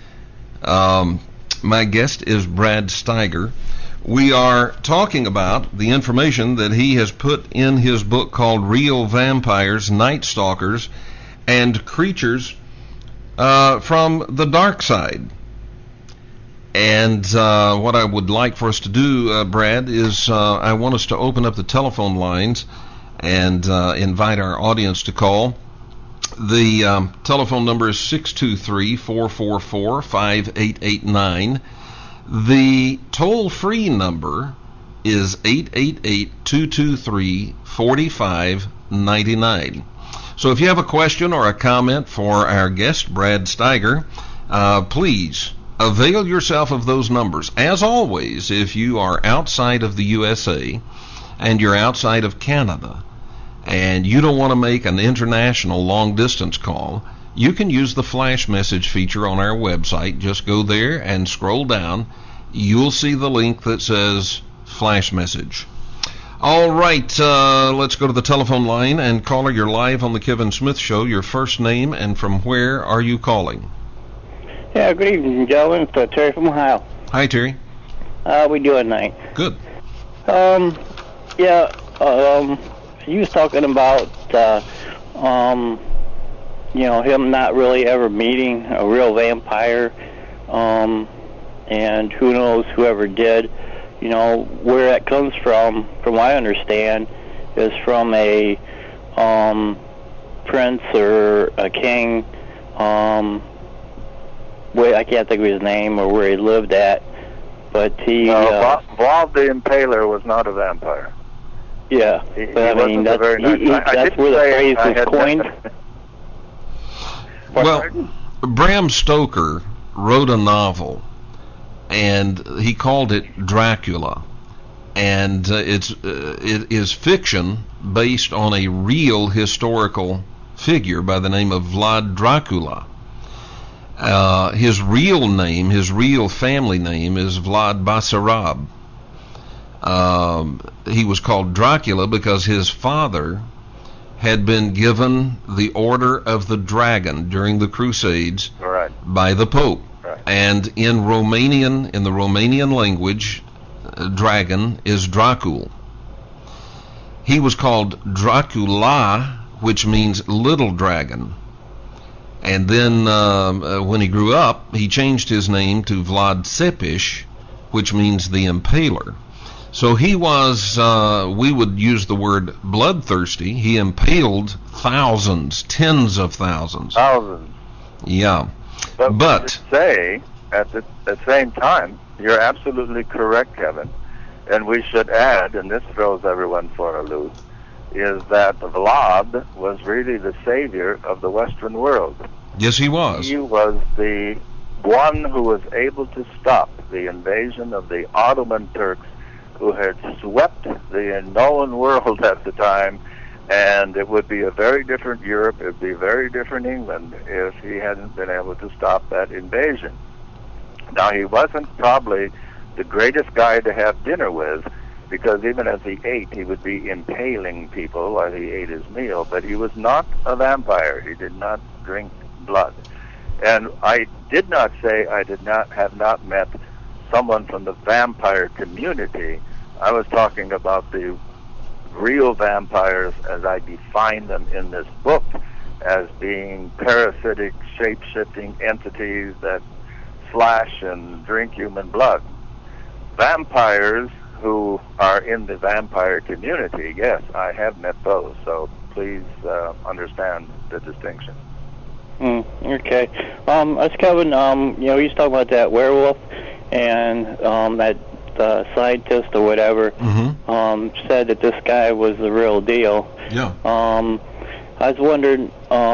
My guest is Brad Steiger. We are talking about the information that he has put in his book called Real Vampires, Night Stalkers, and Creatures from the Dark Side. And what I would like for us to do, Brad, is I want us to open up the telephone lines and invite our audience to call. The telephone number is 623-444-5889. The toll-free number is 888-223-4599. So if you have a question or a comment for our guest, Brad Steiger, please avail yourself of those numbers. As always, if you are outside of the USA and you're outside of Canada and you don't want to make an international long-distance call, you can use the flash message feature on our website. Just go there and scroll down. You'll see the link that says flash message. All right, let's go to the telephone line. And caller, you're live on the Kevin Smith Show. Your first name and from where are you calling? Yeah, good evening, gentlemen. It's Terry from Ohio. Hi, Terry. How we doing tonight? Good. You was talking about, him not really ever meeting a real vampire, and who knows whoever did. Where that comes from what I understand, is from a prince or a king, I can't think of his name or where he lived at, but he... Vlad the Impaler was not a vampire. Yeah, that's where the phrase was coined. Well, Bram Stoker wrote a novel, and he called it Dracula, and it is fiction based on a real historical figure by the name of Vlad Dracula. His real name, his real family name, is Vlad Basarab. He was called Dracula because his father had been given the Order of the Dragon during the Crusades by the Pope. Right. And in the Romanian language, dragon is Dracul. He was called Dracula, which means little dragon. And then when he grew up, he changed his name to Vlad Țepeș, which means the Impaler. So he was, we would use the word bloodthirsty. He impaled thousands, tens of thousands. Thousands. Yeah. But say, at the same time, you're absolutely correct, Kevin. And we should add, and this throws everyone for a loop, is that Vlad was really the savior of the Western world. Yes, he was. He was the one who was able to stop the invasion of the Ottoman Turks, who had swept the known world at the time, and it would be a very different Europe, it would be a very different England if he hadn't been able to stop that invasion. Now, he wasn't probably the greatest guy to have dinner with, because even as he ate, he would be impaling people while he ate his meal, but he was not a vampire. He did not drink blood. And I did not say I have not met someone from the vampire community. I was talking about the real vampires as I define them in this book, as being parasitic, shape-shifting entities that slash and drink human blood. Vampires who are in the vampire community, yes, I have met those, so please understand the distinction. Okay. As Kevin, he's talking about that werewolf, and that scientist or whatever said that this guy was the real deal. Yeah. I was wondering,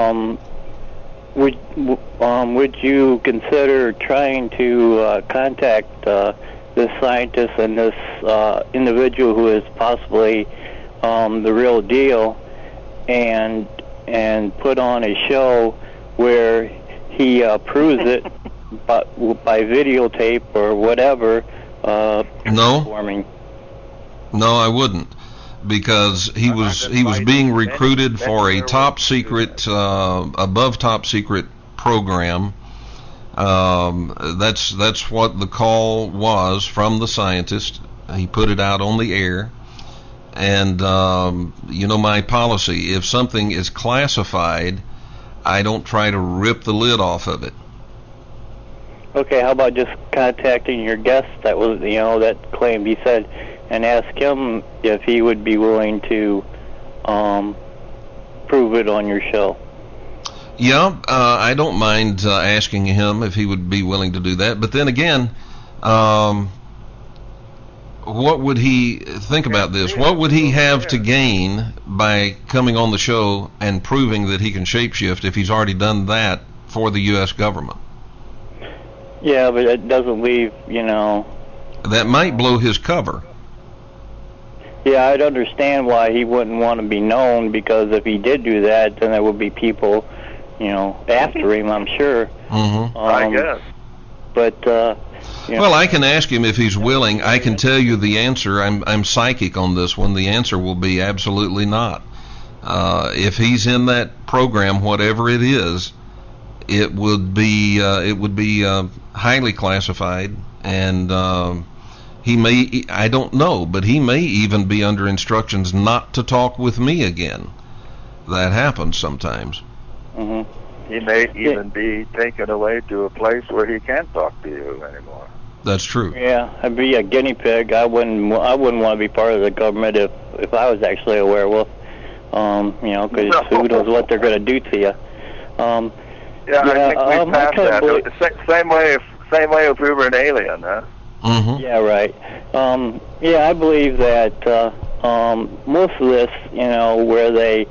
would you consider trying to contact this scientist and this individual who is possibly the real deal, and put on a show where he proves it by videotape or whatever, performing? No, I wouldn't, because he was being recruited for a top secret, above top secret program. That's what the call was from the scientist. He put it out on the air. And, my policy, if something is classified, I don't try to rip the lid off of it. Okay, how about just contacting your guest that was, that claimed, he said, and ask him if he would be willing to prove it on your show? Yeah, I don't mind asking him if he would be willing to do that. But then again, what would he think about this? What would he have to gain by coming on the show and proving that he can shapeshift if he's already done that for the U.S. government? Yeah, but it doesn't leave, That might blow his cover. Yeah, I'd understand why he wouldn't want to be known, because if he did do that, then there would be people, after him, I'm sure. Mm-hmm. I guess. But, Well, I can ask him if he's willing. I can tell you the answer. I'm psychic on this one. The answer will be absolutely not. If he's in that program, whatever it is, it would be highly classified, and he may, I don't know, but he may even be under instructions not to talk with me again. That happens sometimes. Mm-hmm. He may even be taken away to a place where he can't talk to you anymore. That's true. Yeah, I'd be a guinea pig. I wouldn't want to be part of the government if I was actually a werewolf. Because who knows what they're going to do to you. I think we passed that. Same way if we were an alien, huh? Mm-hmm. Yeah, right. I believe that most of this, where they,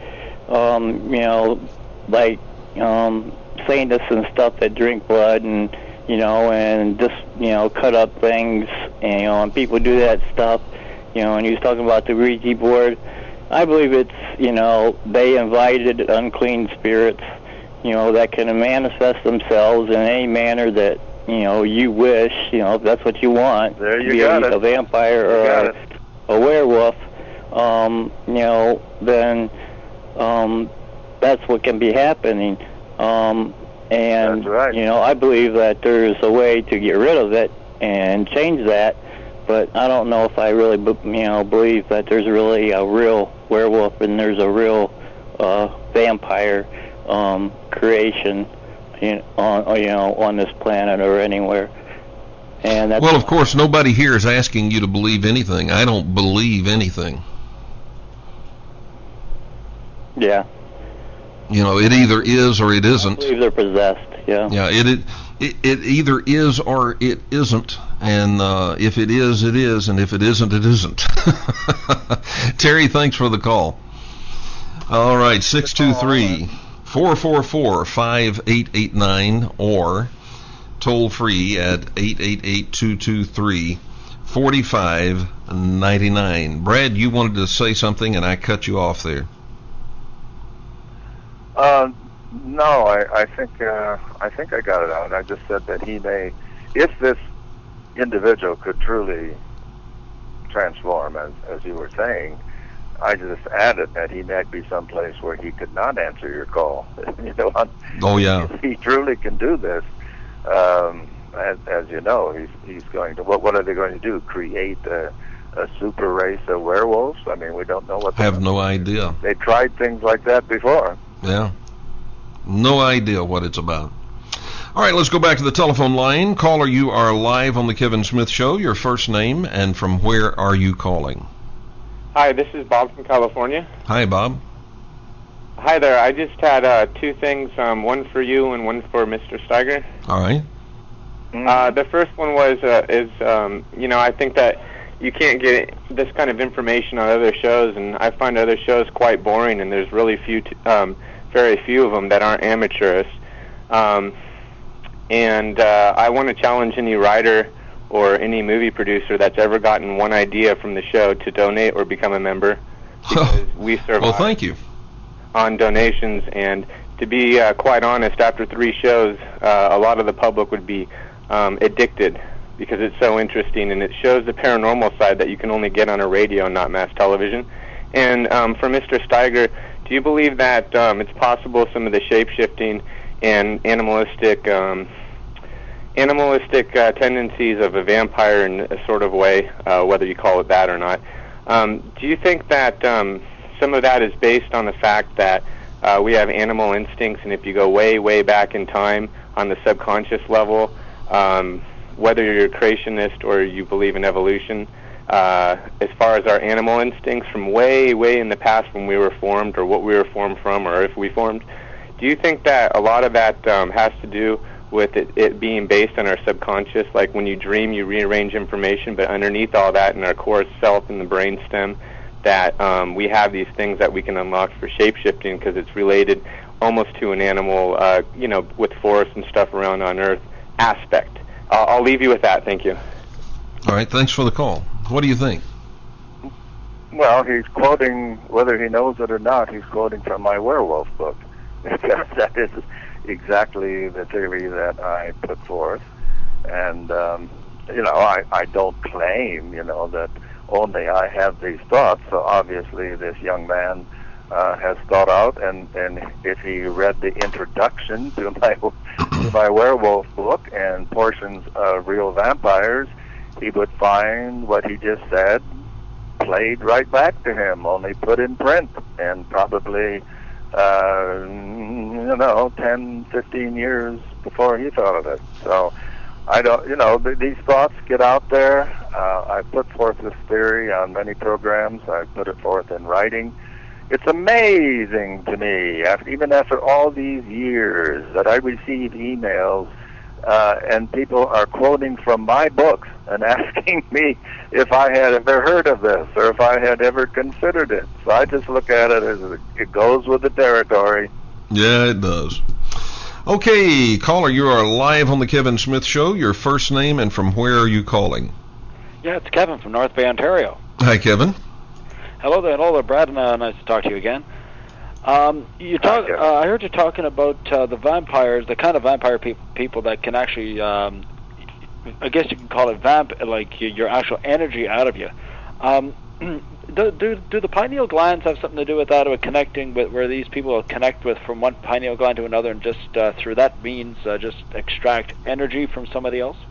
like Satanists and stuff that drink blood and, and just, cut up things, and people do that stuff, and he was talking about the Ouija board. I believe it's, they invited unclean spirits, that can manifest themselves in any manner that, you wish, if that's what you want. There you be got it. A vampire or a werewolf, then that's what can be happening. And, that's right. I believe that there's a way to get rid of it and change that, but I don't know if I really, believe that there's really a real werewolf and there's a real vampire creation on this planet or anywhere. And that's, well, of course, nobody here is asking you to believe anything. I don't believe anything. Yeah. It either is or it isn't. I believe they're possessed. Yeah. Yeah. It either is or it isn't, and if it is, it is, and if it isn't, it isn't. Terry, thanks for the call. All right, 623-444-5889 or toll free at 888-223-4599. Brad, you wanted to say something, and I cut you off there. No, I think I got it out. I just said that he may, if this individual could truly transform, as you were saying, I just added that he might be someplace where he could not answer your call. Oh yeah. If he truly can do this, as you know, he's going to. What are they going to do? Create a super race of werewolves? I mean, we don't know what. Have no idea. They tried things like that before. Yeah. No idea what it's about. All right, let's go back to the telephone line. Caller, you are live on the Kevin Smith Show. Your first name and from where are you calling? Hi, this is Bob from California. Hi, Bob. Hi there. I just had two things, one for you and one for Mr. Steiger. All right. The first one was, I think that you can't get this kind of information on other shows, and I find other shows quite boring, and there's really very few of them that aren't amateurish. And I want to challenge any writer or any movie producer that's ever gotten one idea from the show to donate or become a member, because we survive well, thank you. on donations. And to be quite honest, after 3 shows, a lot of the public would be addicted because it's so interesting, and it shows the paranormal side that you can only get on a radio and not mass television. And for Mr. Steiger, do you believe that it's possible some of the shape-shifting and animalistic tendencies of a vampire in a sort of way, whether you call it that or not, do you think that some of that is based on the fact that we have animal instincts, and if you go way, way back in time on the subconscious level, whether you're a creationist or you believe in evolution, as far as our animal instincts from way, way in the past when we were formed, or what we were formed from, or if we formed, do you think that a lot of that has to do with it being based on our subconscious? Like when you dream, you rearrange information, but underneath all that in our core self in the brainstem, that we have these things that we can unlock for shape-shifting because it's related almost to an animal, with forests and stuff around on Earth aspect. I'll leave you with that. Thank you. All right, thanks for the call. What do you think? Well, he's quoting, whether he knows it or not, he's quoting from my werewolf book. Because that is exactly the theory that I put forth. And, I don't claim, that only I have these thoughts. So obviously this young man has thought out, and if he read the introduction to my werewolf book and portions of Real Vampires, he would find what he just said played right back to him, only put in print, and probably 10, 15 years before he thought of it. So I don't, these thoughts get out there. I put forth this theory on many programs. I put it forth in writing. It's amazing to me, even after all these years, that I receive emails and people are quoting from my books and asking me if I had ever heard of this or if I had ever considered it. So I just look at it as it goes with the territory. Yeah, it does. Okay, caller, you are live on the Kevin Smith Show. Your first name and from where are you calling? Yeah, it's Kevin from North Bay, Ontario. Hi, Kevin. Hello there, Brad. Nice to talk to you again. I heard you talking about the vampires, the kind of vampire people that can actually, I guess you can call it like your actual energy out of you. Do the pineal glands have something to do with that, or connecting with where these people connect with from one pineal gland to another, and just through that means just extract energy from somebody else?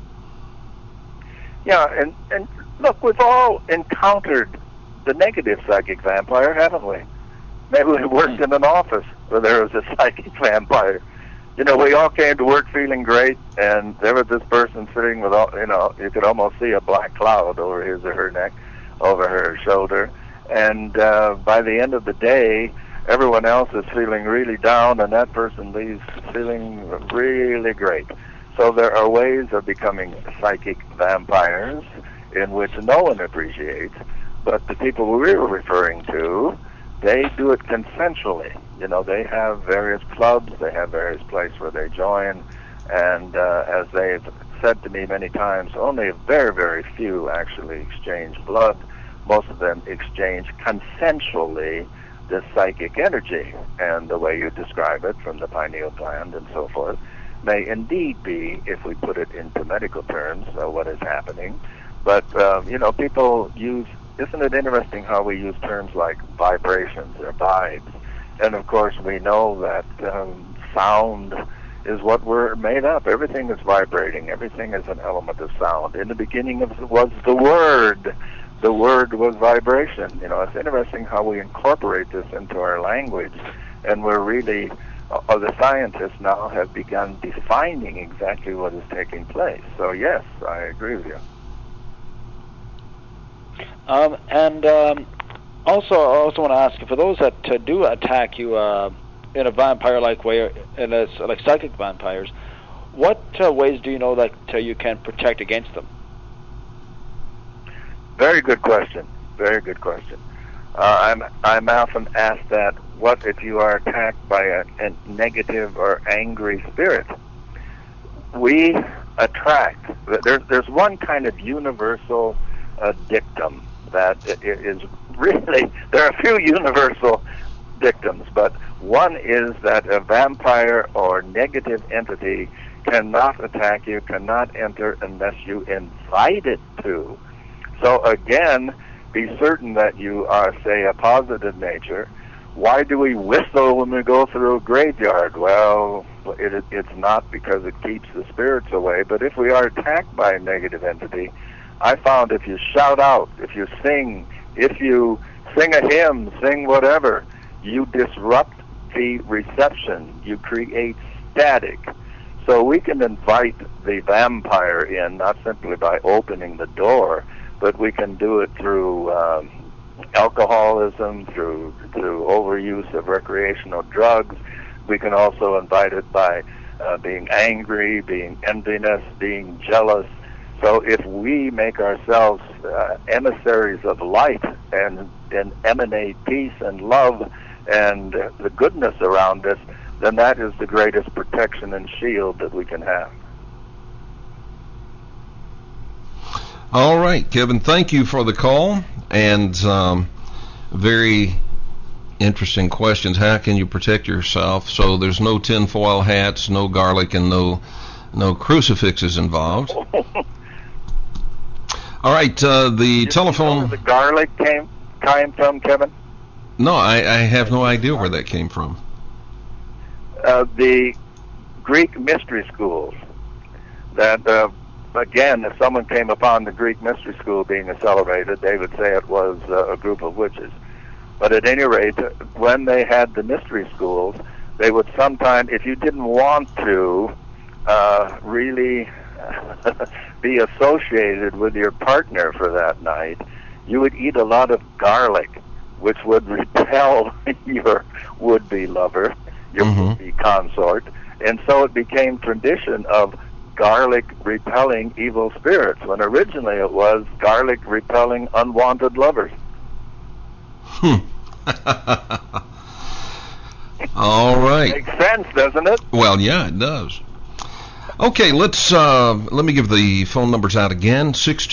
Yeah, and look, we've all encountered the negative psychic vampire, haven't we? Maybe we worked in an office where there was a psychic vampire. We all came to work feeling great, and there was this person sitting with, you could almost see a black cloud over his or her neck, over her shoulder. And by the end of the day, everyone else is feeling really down, and that person leaves feeling really great. So there are ways of becoming psychic vampires in which no one appreciates, but the people we were referring to, they do it consensually. They have various clubs, they have various places where they join, and as they've said to me many times, only very, very few actually exchange blood. Most of them exchange consensually this psychic energy, and the way you describe it from the pineal gland and so forth may indeed be, if we put it into medical terms, what is happening. But, people use, isn't it interesting how we use terms like vibrations or vibes? And of course we know that sound is what we're made up. Everything is vibrating. Everything is an element of sound. In the beginning was the Word. The Word was vibration. It's interesting how we incorporate this into our language, and we're really, the scientists now have begun defining exactly what is taking place. So yes, I agree with you. Also, I also want to ask, for those that do attack you in a vampire-like way, like psychic vampires, what ways do you know that you can protect against them? Very good question. Very good question. I'm often asked that, what if you are attacked by a negative or angry spirit? We attract. There's one kind of universal dictum that is really, there are a few universal dictums, but one is that a vampire or negative entity cannot attack you, cannot enter unless you invite it to. So again, be certain that you are, say, a positive nature. Why do we whistle when we go through a graveyard? Well, it's not because it keeps the spirits away, but if we are attacked by a negative entity, I found if you shout out, if you sing a hymn, sing whatever, you disrupt the reception. You create static. So we can invite the vampire in, not simply by opening the door, but we can do it through alcoholism, through overuse of recreational drugs. We can also invite it by being angry, being envious, being jealous. So if we make ourselves emissaries of light and emanate peace and love and the goodness around us, then that is the greatest protection and shield that we can have. All right, Kevin, thank you for the call, and very interesting questions. How can you protect yourself? So there's no tinfoil hats, no garlic, and no crucifixes involved. All right, the telephone... You know where the garlic came from, Kevin? No, I have no idea where that came from. The Greek mystery schools. That, again, if someone came upon the Greek mystery school being celebrated, they would say it was a group of witches. But at any rate, when they had the mystery schools, they would sometimes, if you didn't want to really be associated with your partner for that night, you would eat a lot of garlic, which would repel your would-be lover, your would-be consort, and so it became tradition of garlic repelling evil spirits, when originally it was garlic repelling unwanted lovers. All right. Makes sense, doesn't it? Well, yeah, it does. Okay, let me give the phone numbers out again,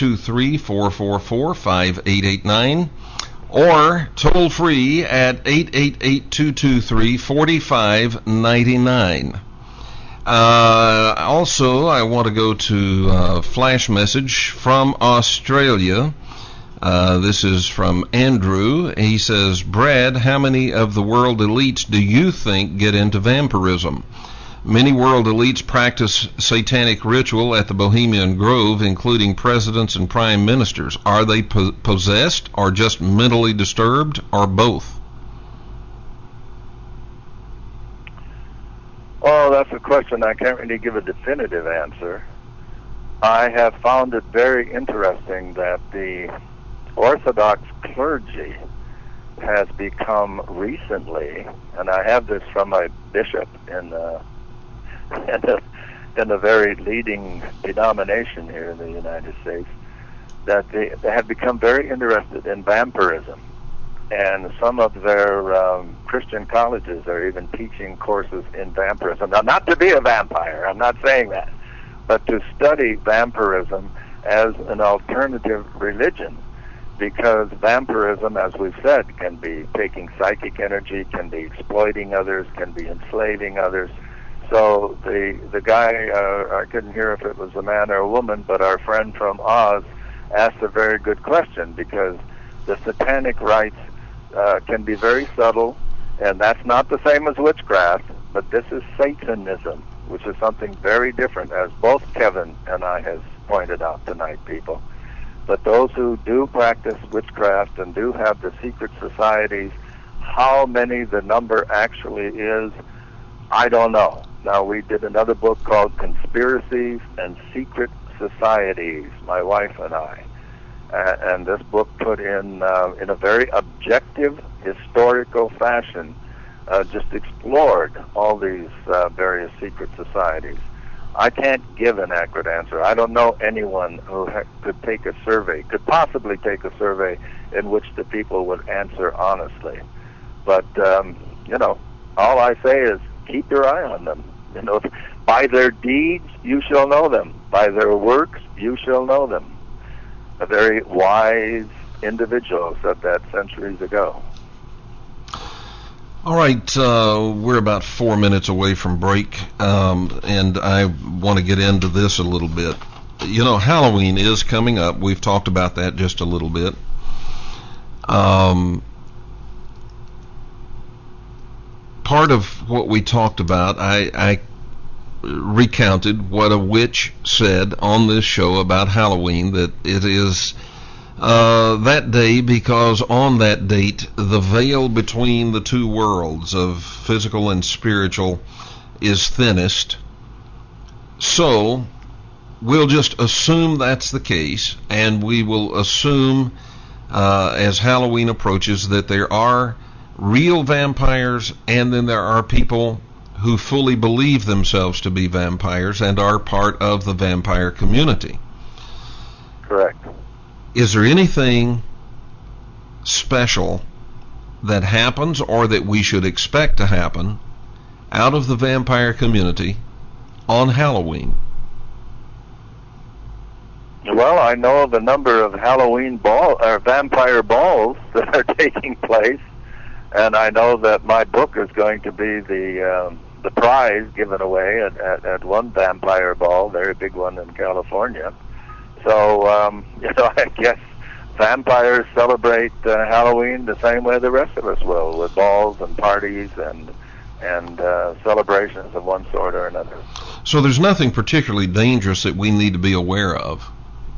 623-444-5889, or toll free at 888-223-4599. Also, I want to go to a flash message from Australia. This is from Andrew. He says, Brad, how many of the world elites do you think get into vampirism? Many world elites practice satanic ritual at the Bohemian Grove, including presidents and prime ministers. Are they possessed, or just mentally disturbed, or both? Oh, that's a question I can't really give a definitive answer. I have found it very interesting that the Orthodox clergy has become recently, and I have this from my bishop in a very leading denomination here in the United States, that they have become very interested in vampirism. And some of their Christian colleges are even teaching courses in vampirism. Now, not to be a vampire, I'm not saying that, but to study vampirism as an alternative religion, because vampirism, as we've said, can be taking psychic energy, can be exploiting others, can be enslaving others. So the guy, I couldn't hear if it was a man or a woman, but our friend from Oz asked a very good question, because the satanic rites can be very subtle, and that's not the same as witchcraft, but this is Satanism, which is something very different, as both Kevin and I have pointed out tonight, people. But those who do practice witchcraft and do have the secret societies, how many the number actually is, I don't know. Now, we did another book called Conspiracies and Secret Societies, my wife and I. And this book put in a very objective, historical fashion, just explored all these various secret societies. I can't give an accurate answer. I don't know anyone who could take a survey, could possibly take a survey in which the people would answer honestly. But, all I say is keep your eye on them. By their deeds you shall know them. By their works you shall know them. A very wise individual said that centuries ago. All right, we're about 4 minutes away from break, and I want to get into this a little bit. You know, Halloween is coming up. We've talked about that just a little bit. Part of what we talked about, I recounted what a witch said on this show about Halloween, that it is that day because on that date the veil between the two worlds of physical and spiritual is thinnest. So we'll just assume that's the case, and we will assume as Halloween approaches that there are real vampires, and then there are people who fully believe themselves to be vampires and are part of the vampire community. Correct. Is there anything special that happens or that we should expect to happen out of the vampire community on Halloween? Well, I know of a number of Halloween vampire balls that are taking place, and I know that my book is going to be the prize given away at one vampire ball, very big one in California. So, I guess vampires celebrate Halloween the same way the rest of us will, with balls and parties and celebrations of one sort or another. So there's nothing particularly dangerous that we need to be aware of?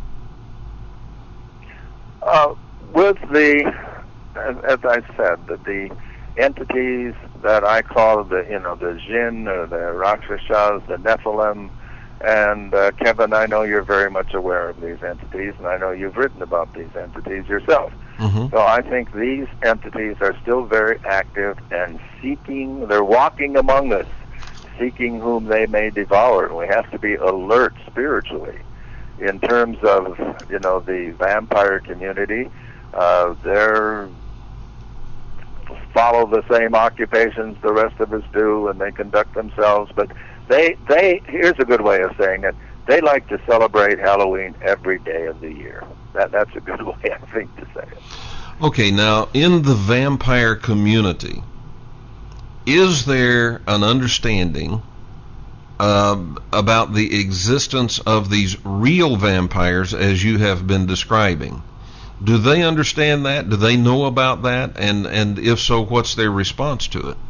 With as I said, the entities that I call the Jinn or the Rakshasas, the Nephilim, and Kevin, I know you're very much aware of these entities, and I know you've written about these entities yourself. Mm-hmm. So I think these entities are still very active and they're walking among us, seeking whom they may devour. We have to be alert spiritually. In terms of, the vampire community, they're follow the same occupations the rest of us do, and they conduct themselves, but they here's a good way of saying it, they like to celebrate Halloween every day of the year. That's a good way, I think, to say it. Okay, now, in the vampire community, is there an understanding about the existence of these real vampires as you have been describing? Do they understand that? Do they know about that? And if so, what's their response to it?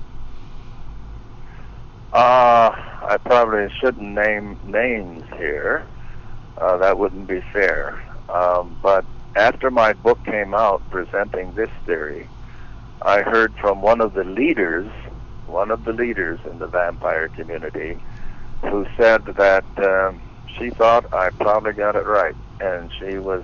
I probably shouldn't name names here. That wouldn't be fair. But after my book came out presenting this theory, I heard from one of the leaders in the vampire community, who said that she thought I probably got it right, and she was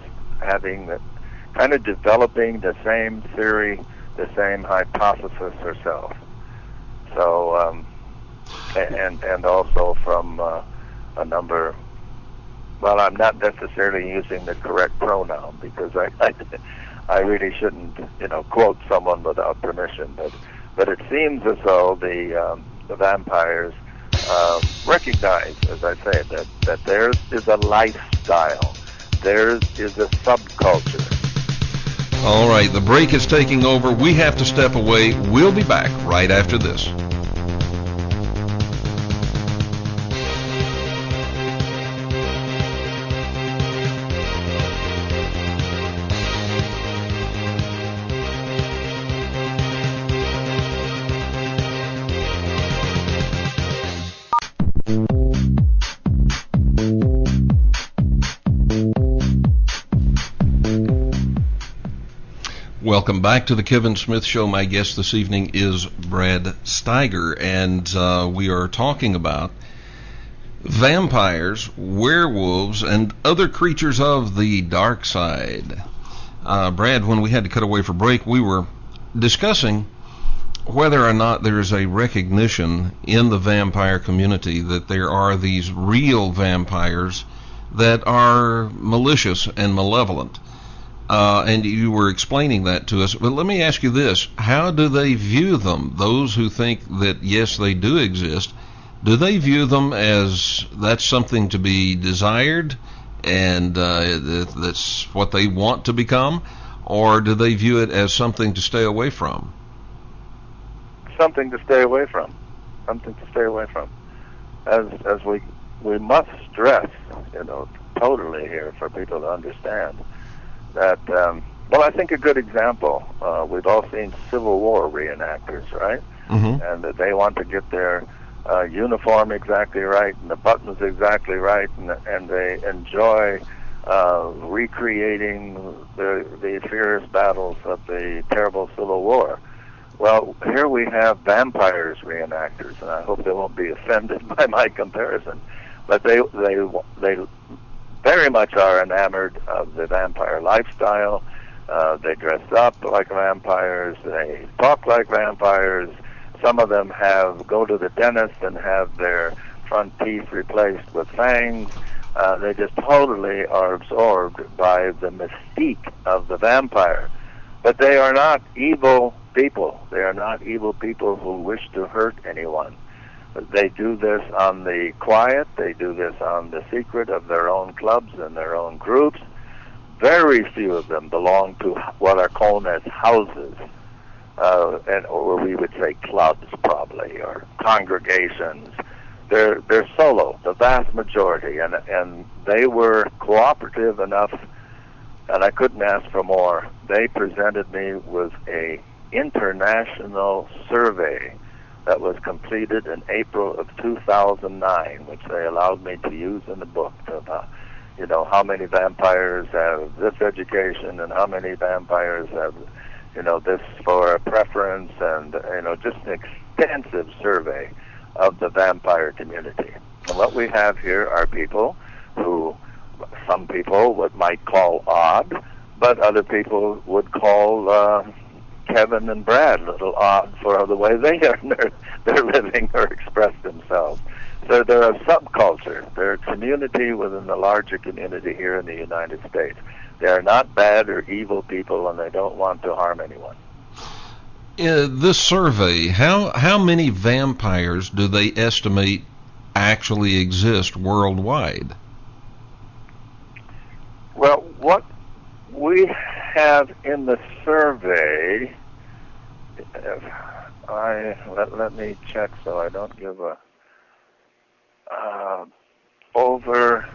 developing the same theory, the same hypothesis herself. So, and also from a number. Well, I'm not necessarily using the correct pronoun because I really shouldn't, quote someone without permission. But it seems as though the vampires recognize, as I say, that theirs is a lifestyle. Theirs is a subculture. All right, the break is taking over. We have to step away. We'll be back right after this. Welcome back to the Kevin Smith Show. My guest this evening is Brad Steiger, and we are talking about vampires, werewolves, and other creatures of the dark side. Brad, when we had to cut away for break, we were discussing whether or not there is a recognition in the vampire community that there are these real vampires that are malicious and malevolent. And you were explaining that to us. But let me ask you this. How do they view them? Those who think that, yes, they do exist, do they view them as that's something to be desired and that's what they want to become? Or do they view it as something to stay away from? something to stay away from. Something to stay away from. As we must stress, totally here for people to understand that. Well, I think a good example. We've all seen Civil War reenactors, right? Mm-hmm. And that they want to get their uniform exactly right and the buttons exactly right, and they enjoy recreating the fierce battles of the terrible Civil War. Well, here we have vampires reenactors, and I hope they won't be offended by my comparison, but they very much are enamored of the vampire lifestyle. They dress up like vampires. They talk like vampires. Some of them go to the dentist and have their front teeth replaced with fangs. They just totally are absorbed by the mystique of the vampire. But they are not evil people. They are not evil people who wish to hurt anyone. They do this on the quiet. They do this on the secret of their own clubs and their own groups. Very few of them belong to what are called as houses, or we would say clubs probably, or congregations. They're solo, the vast majority, and they were cooperative enough, and I couldn't ask for more. They presented me with a international survey that was completed in April of 2009, which they allowed me to use in the book. How many vampires have this education, and how many vampires have, this for a preference, and just an extensive survey of the vampire community. And what we have here are people who some people might call odd, but other people would call Kevin and Brad a little odd for the way they are they're living or express themselves. So they're a subculture. They're a community within the larger community here in the United States. They are not bad or evil people, and they don't want to harm anyone. This survey, how many vampires do they estimate actually exist worldwide? Well, what we have in the survey, let me check so I don't give over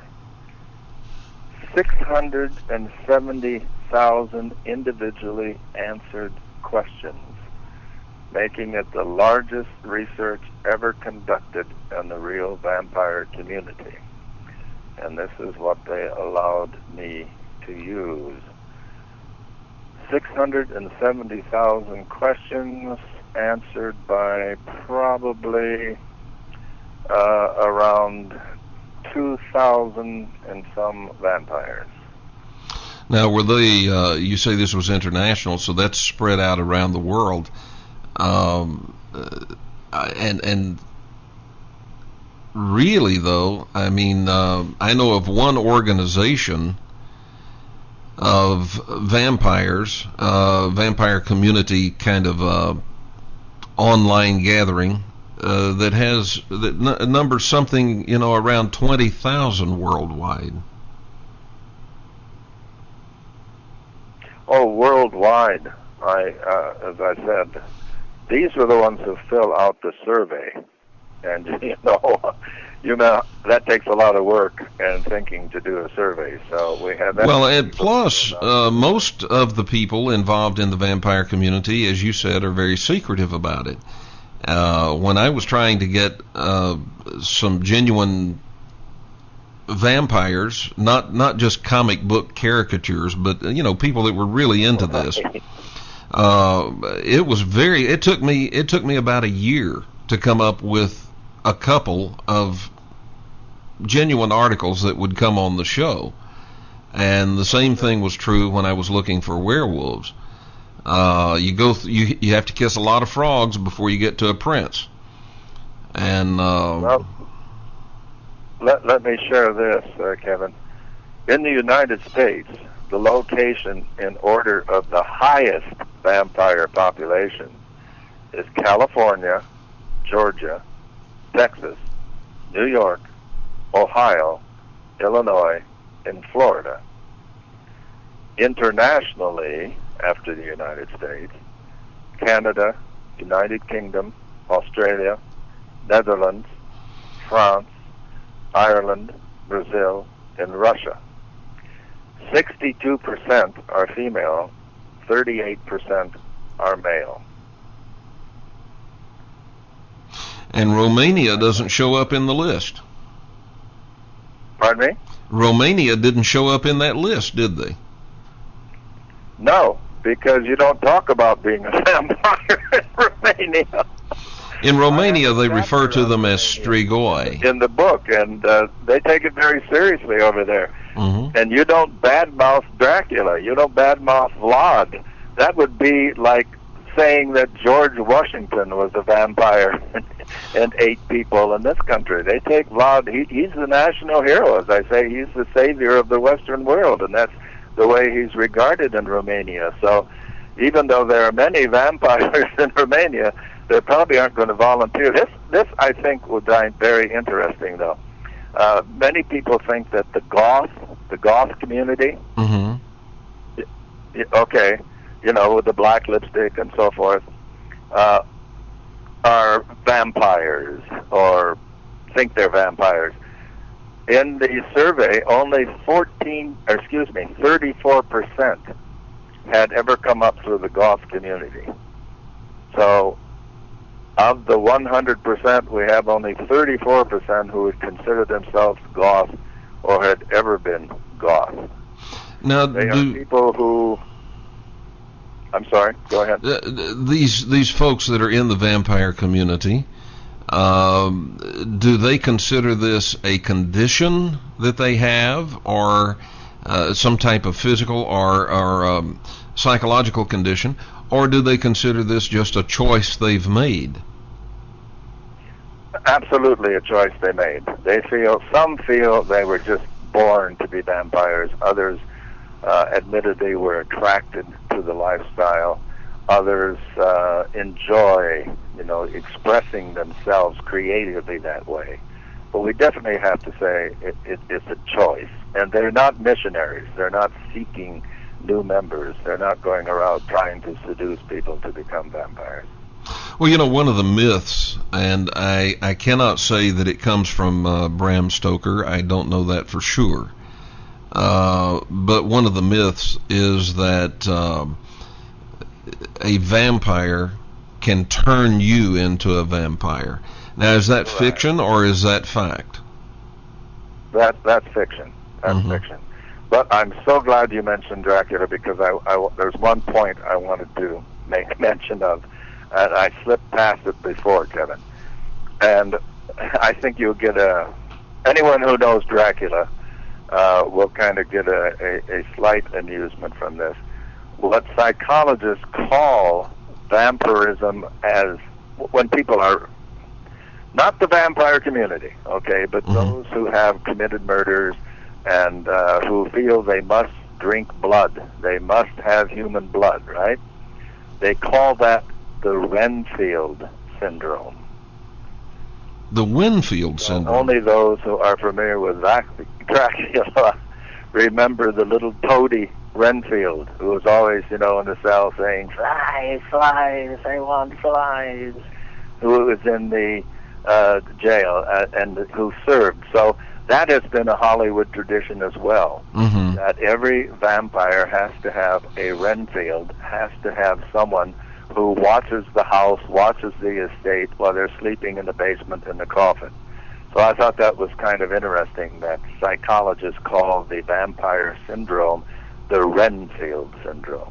670,000 individually answered questions, making it the largest research ever conducted on the real vampire community. And this is what they allowed me to use. 670,000 questions answered by probably around 2,000 and some vampires. Now, were they, you say this was international, so that's spread out around the world. And really, though, I mean, I know of one organization of vampires, vampire community kind of online gathering that numbers something, around 20,000 worldwide. Oh, worldwide. As I said, these were the ones who fill out the survey, and that takes a lot of work and thinking to do a survey. So we have that. Well, and plus, most of the people involved in the vampire community, as you said, are very secretive about it. When I was trying to get some genuine vampires, not just comic book caricatures, but people that were really into this, it took me about a year to come up with a couple of genuine articles that would come on the show. And the same thing was true when I was looking for werewolves. You have to kiss a lot of frogs before you get to a prince. And well, let me share this, Kevin. In the United States, the location in order of the highest vampire population is California, Georgia, Texas, New York, Ohio, Illinois, and Florida. Internationally, after the United States, Canada, United Kingdom, Australia, Netherlands, France, Ireland, Brazil, and Russia. 62% are female, 38% are male. And Romania doesn't show up in the list. Pardon me? Romania didn't show up in that list, did they? No, because you don't talk about being a vampire in Romania. In Romania, they refer to them as strigoi. In the book, and they take it very seriously over there. Mm-hmm. And you don't badmouth Dracula. You don't badmouth Vlad. That would be like saying that George Washington was a vampire and ate people in this country. They take Vlad. He's the national hero, as I say. He's the savior of the Western world, and that's the way he's regarded in Romania. So even though there are many vampires in Romania, they probably aren't going to volunteer. This I think will find very interesting, though. Many people think that the goth community, Mm-hmm. okay, you know, with the black lipstick and so forth, are vampires or think they're vampires. In the survey, only 34% had ever come up through the goth community. So of the 100%, we have only 34% who would consider themselves goth or had ever been goth. Now, they are people who... I'm sorry, go ahead. These folks that are in the vampire community, do they consider this a condition that they have, or some type of physical or psychological condition, or do they consider this just a choice they've made? Absolutely a choice they made. Some feel they were just born to be vampires. Others admittedly were attracted to the lifestyle. Others enjoy, expressing themselves creatively that way. But we definitely have to say it's a choice. And they're not missionaries. They're not seeking new members. They're not going around trying to seduce people to become vampires. Well, one of the myths, and I cannot say that it comes from Bram Stoker. I don't know that for sure. But one of the myths is that a vampire can turn you into a vampire. Now, is that fiction or is that fact? That's fiction. That's fiction. But I'm so glad you mentioned Dracula, because there's one point I wanted to make mention of, and I slipped past it before, Kevin. And I think you'll get anyone who knows Dracula will kind of get a slight amusement from this. What psychologists call vampirism as, when people are, not the vampire community, okay, but those who have committed murders and who feel they must drink blood, they must have human blood, right? They call that the Renfield syndrome. The Winfield syndrome. Only those who are familiar with Dracula remember the little toady Renfield, who was always, in the cell saying, "Flies, flies, I want flies," who was in the jail and who served. So that has been a Hollywood tradition as well, that every vampire has to have a Renfield, has to have someone who watches the house, watches the estate while they're sleeping in the basement in the coffin. So I thought that was kind of interesting that psychologists call the vampire syndrome the Renfield syndrome.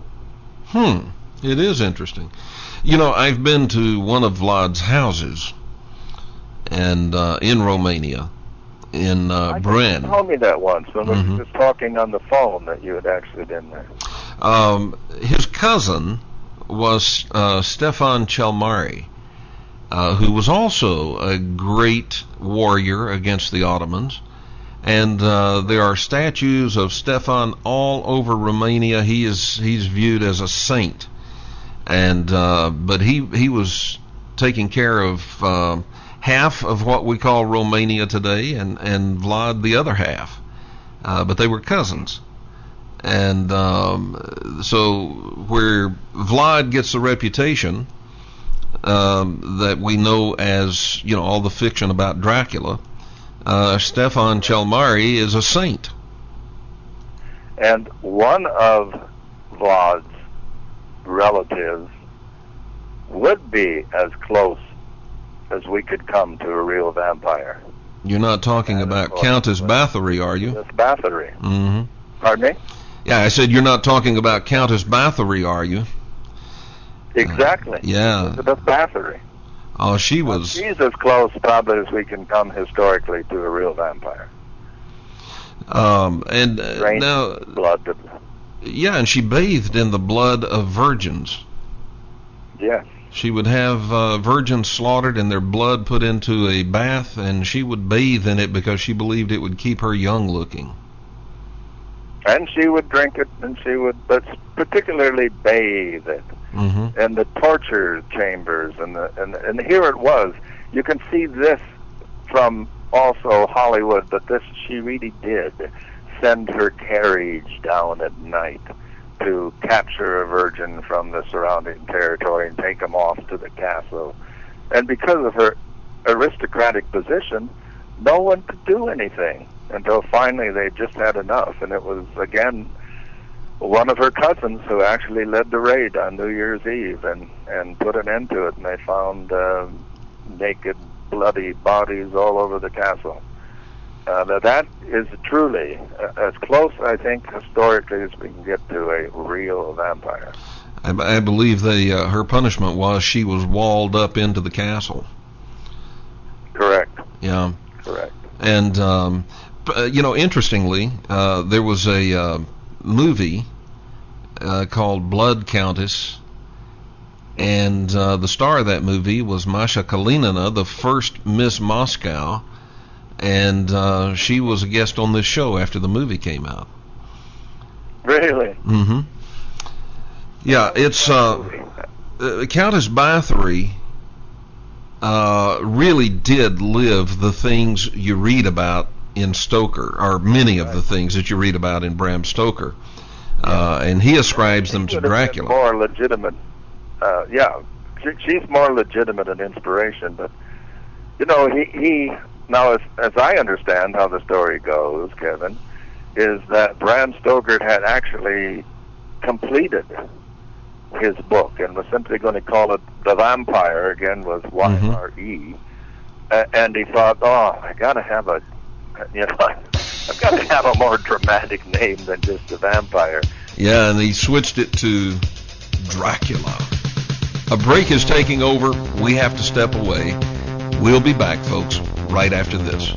It is interesting. I've been to one of Vlad's houses, and in Romania, in Bren. You told me that once when we were just talking on the phone that you had actually been there. His cousin was Stefan Chelmari, who was also a great warrior against the Ottomans. And there are statues of Stefan all over Romania. He's viewed as a saint, and but he was taking care of half of what we call Romania today, and Vlad the other half. But they were cousins. And so where Vlad gets the reputation that we know as, all the fiction about Dracula, Stefan Chelmari is a saint. And one of Vlad's relatives would be as close as we could come to a real vampire. You're not talking about Countess Bathory, are you? Countess Bathory. Mm-hmm. Pardon me? Yeah, I said you're not talking about Countess Bathory, are you? Exactly. Yeah. Elizabeth Bathory. Oh, she was... She's as close, probably, as we can come historically to a real vampire. Now... blood. Yeah, and she bathed in the blood of virgins. Yes. She would have virgins slaughtered and their blood put into a bath, and she would bathe in it because she believed it would keep her young looking. And she would drink it, and she would, but particularly bathe it. Mm-hmm. And the torture chambers, and here it was. You can see this from also Hollywood, but this she really did send her carriage down at night to capture a virgin from the surrounding territory and take them off to the castle. And because of her aristocratic position, no one could do anything until finally they just had enough. And it was, again, one of her cousins who actually led the raid on New Year's Eve and put an end to it. And they found naked, bloody bodies all over the castle. That is truly as close, I think, historically as we can get to a real vampire. I believe her punishment was she was walled up into the castle. Correct. Yeah. Correct. And, interestingly, there was a movie called Blood Countess, and the star of that movie was Masha Kalinina, the first Miss Moscow, and she was a guest on this show after the movie came out. Really? Mm-hmm. Yeah, it's Countess Bathory really did live the things you read about in Stoker, or many of the things that you read about in Bram Stoker, and he ascribes them to Dracula. More legitimate, she's more legitimate an inspiration, but he now, as I understand how the story goes, Kevin, is that Bram Stoker had actually completed his book and was simply going to call it The Vampire, again with Y-R-E, and he thought, I got to have I've got to have a more dramatic name than just The Vampire. Yeah, and he switched it to Dracula. A break is taking over. We have to step away. We'll be back, folks, right after this.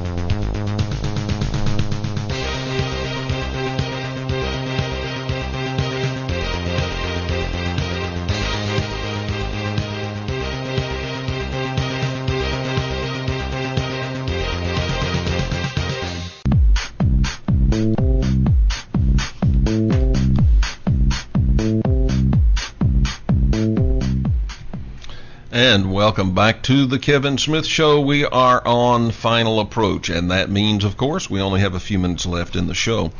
And welcome back to the Kevin Smith Show. We are on final approach, and that means, of course, we only have a few minutes left in the show.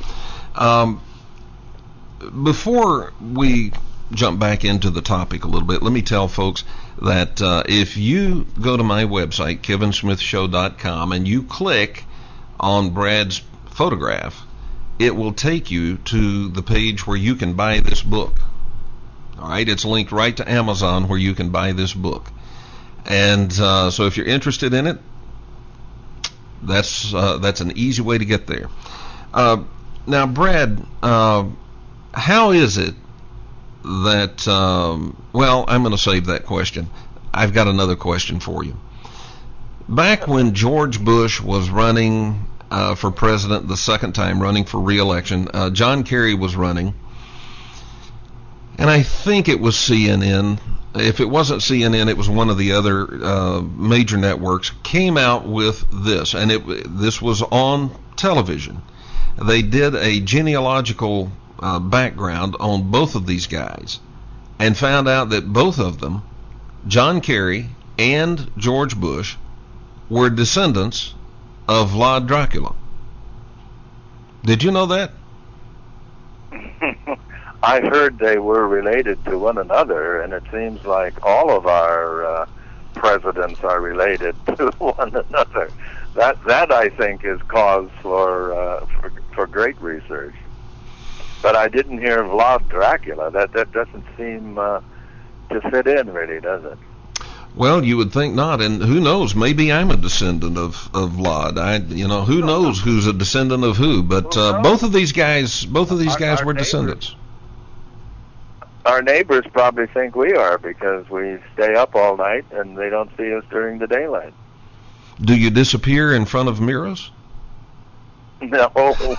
Before we jump back into the topic a little bit, let me tell folks that if you go to my website, kevinsmithshow.com, and you click on Brad's photograph, it will take you to the page where you can buy this book. All right, it's linked right to Amazon where you can buy this book. And so if you're interested in it, that's an easy way to get there. Now, Brad, how is it that, well, I'm going to save that question. I've got another question for you. Back when George Bush was running for president the second time, running for re-election, John Kerry was running, and I think it was CNN. If it wasn't CNN, it was one of the other major networks, came out with this, and this was on television. They did a genealogical background on both of these guys and found out that both of them, John Kerry and George Bush, were descendants of Vlad Dracula. Did you know that? I heard they were related to one another, and it seems like all of our presidents are related to one another. That I think is cause for great research. But I didn't hear Vlad Dracula. That doesn't seem to fit in, really, does it? Well, you would think not, and who knows? Maybe I'm a descendant of Vlad. Who knows who's a descendant of who? But both of these guys were neighbors, descendants. Our neighbors probably think we are because we stay up all night and they don't see us during the daylight. Do you disappear in front of mirrors? No.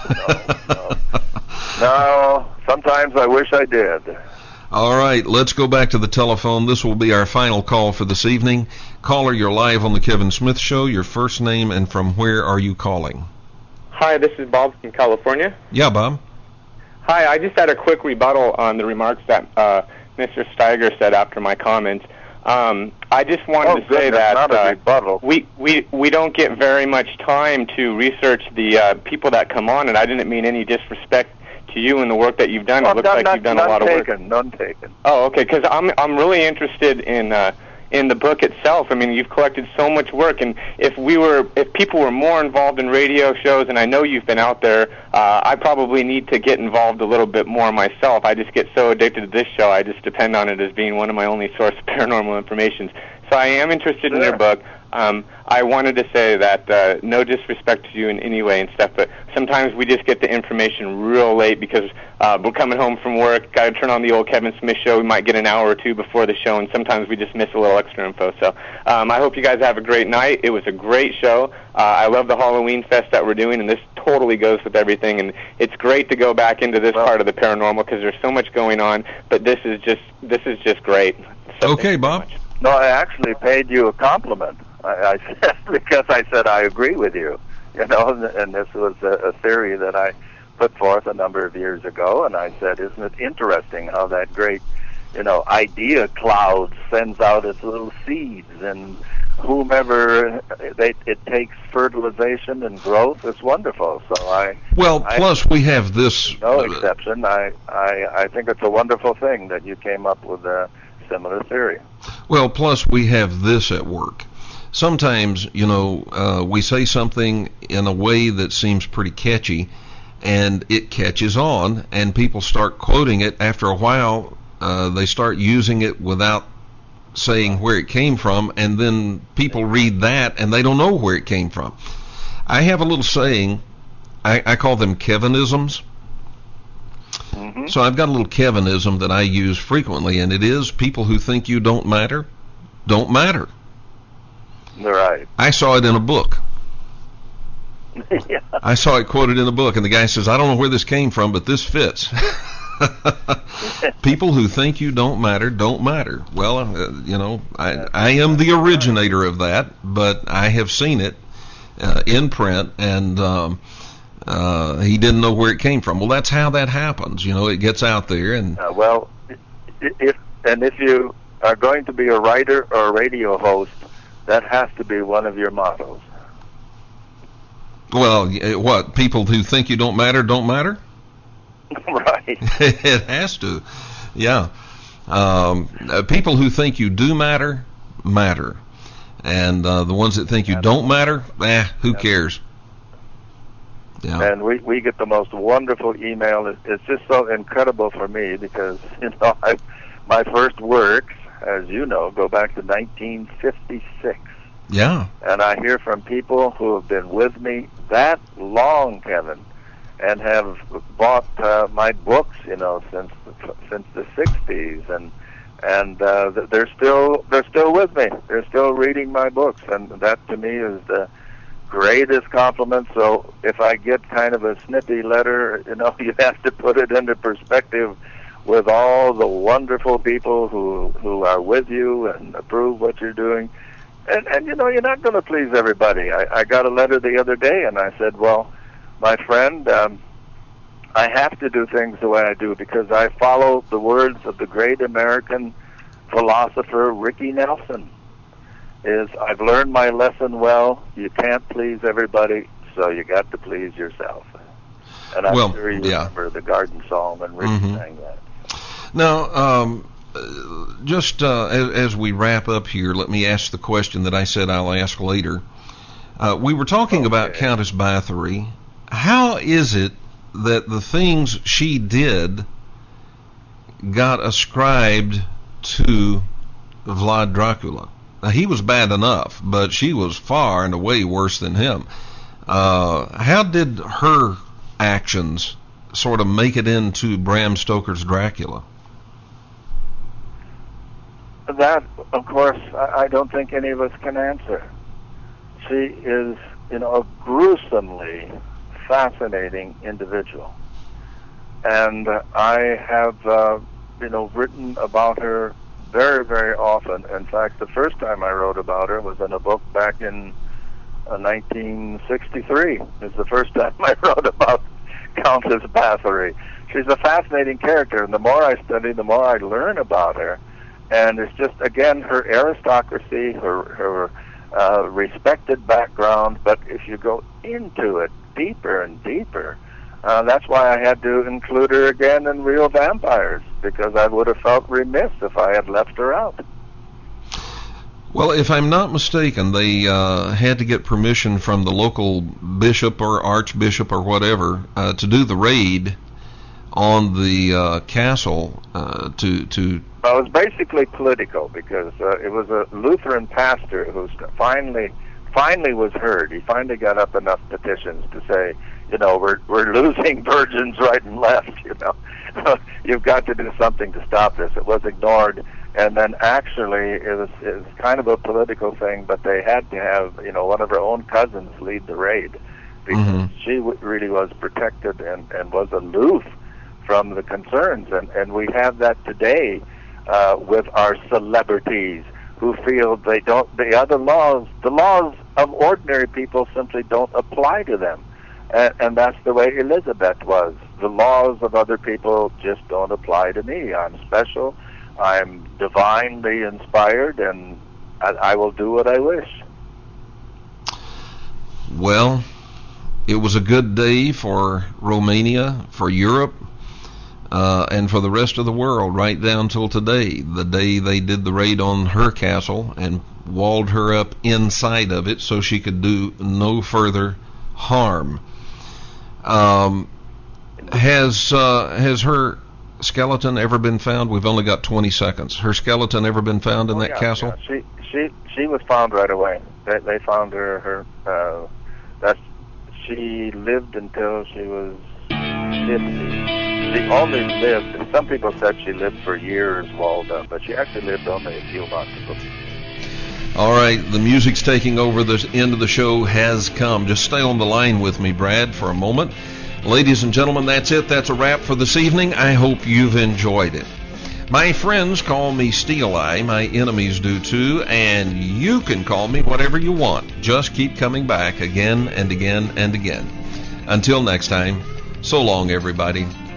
No, sometimes I wish I did. All right, let's go back to the telephone. This will be our final call for this evening. Caller, you're live on the Kevin Smith Show. Your first name and from where are you calling? Hi, this is Bob from California. Yeah, Bob. Hi, I just had a quick rebuttal on the remarks that Mr. Steiger said after my comments. I just wanted to say that we don't get very much time to research the people that come on, and I didn't mean any disrespect to you and the work that you've done. It looks like you've done a lot of work. None taken. Oh, okay, because I'm really interested in the book itself. I mean, you've collected so much work, and if people were more involved in radio shows, and I know you've been out there, I probably need to get involved a little bit more myself. I just get so addicted to this show, I just depend on it as being one of my only source of paranormal information. So I am interested in your book. I wanted to say that no disrespect to you in any way and stuff, but sometimes we just get the information real late because we're coming home from work, got to turn on the old Kevin Smith Show. We might get an hour or two before the show, and sometimes we just miss a little extra info. So I hope you guys have a great night. It was a great show. I love the Halloween Fest that we're doing, and this totally goes with everything. And it's great to go back into this part of the paranormal because there's so much going on. But this is just great. So okay, Bob. No, I actually paid you a compliment. I said because I said I agree with you, and this was a theory that I put forth a number of years ago, and I said, isn't it interesting how that great, idea cloud sends out its little seeds, and whomever it takes fertilization and growth, it's wonderful. So plus we have this. No exception. I think it's a wonderful thing that you came up with a similar theory. Well, plus we have this at work. Sometimes, we say something in a way that seems pretty catchy, and it catches on, and people start quoting it. After a while, they start using it without saying where it came from, and then people read that, and they don't know where it came from. I have a little saying, I call them Kevinisms. Mm-hmm. So I've got a little Kevinism that I use frequently, and it is, people who think you don't matter, don't matter. Right. I saw it in a book. Yeah. I saw it quoted in a book, and the guy says, I don't know where this came from, but this fits. People who think you don't matter, don't matter. Well, I am the originator of that, but I have seen it in print, and he didn't know where it came from. Well, that's how that happens. It gets out there. And if you are going to be a writer or a radio host, that has to be one of your mottos. Well, what? People who think you don't matter, don't matter? Right. It has to. Yeah. People who think you do matter, matter. And the ones that think you don't matter, who cares? Yeah. And we get the most wonderful email. It's just so incredible for me because, my first works, as you know, go back to 1956. Yeah. And I hear from people who have been with me that long, Kevin, and have bought my books, since the 60s, and they're still with me. They're still reading my books, and that to me is the greatest compliment. So if I get kind of a snippy letter, you have to put it into perspective with all the wonderful people who are with you and approve what you're doing. And you're not going to please everybody. I got a letter the other day, and I said, well, my friend, I have to do things the way I do because I follow the words of the great American philosopher Ricky Nelson. I've learned my lesson well. You can't please everybody, so you got to please yourself. And I'm sure you remember the Garden Psalm and Ricky saying that. Now, just as we wrap up here, let me ask the question that I said I'll ask later. We were talking about Countess Bathory. How is it that the things she did got ascribed to Vlad Dracula? Now, he was bad enough, but she was far and away worse than him. How did her actions sort of make it into Bram Stoker's Dracula? That, of course, I don't think any of us can answer. She is, a gruesomely fascinating individual. And I have, written about her very, very often. In fact, the first time I wrote about her was in a book back in 1963. It's the first time I wrote about Countess Bathory. She's a fascinating character, and the more I study, the more I learn about her. And it's just, again, her aristocracy, her respected background. But if you go into it deeper and deeper, that's why I had to include her again in Real Vampires, because I would have felt remiss if I had left her out. Well, if I'm not mistaken, they had to get permission from the local bishop or archbishop or whatever to do the raid on the castle to Well, it was basically political, because it was a Lutheran pastor who finally was heard. He finally got up enough petitions to say, we're losing virgins right and left. You've got to do something to stop this. It was ignored, and then actually it was kind of a political thing, but they had to have one of her own cousins lead the raid, because she really was protected and was aloof from the concerns, and we have that today with our celebrities who feel they don't. The laws of ordinary people simply don't apply to them, and that's the way Elizabeth was. The laws of other people just don't apply to me. I'm special. I'm divinely inspired, and I will do what I wish. Well, it was a good day for Romania, for Europe, and for the rest of the world, right down till today, the day they did the raid on her castle and walled her up inside of it so she could do no further harm. Has her skeleton ever been found? We've only got 20 seconds. Her skeleton ever been found in that castle? Yeah. She was found right away. They found her. She lived until she was 50. She only lived, some people said she lived for years walled up, but she actually lived only a few months. All right, the music's taking over. The end of the show has come. Just stay on the line with me, Brad, for a moment. Ladies and gentlemen, that's it. That's a wrap for this evening. I hope you've enjoyed it. My friends call me Steel Eye. My enemies do too. And you can call me whatever you want. Just keep coming back again and again and again. Until next time, so long, everybody.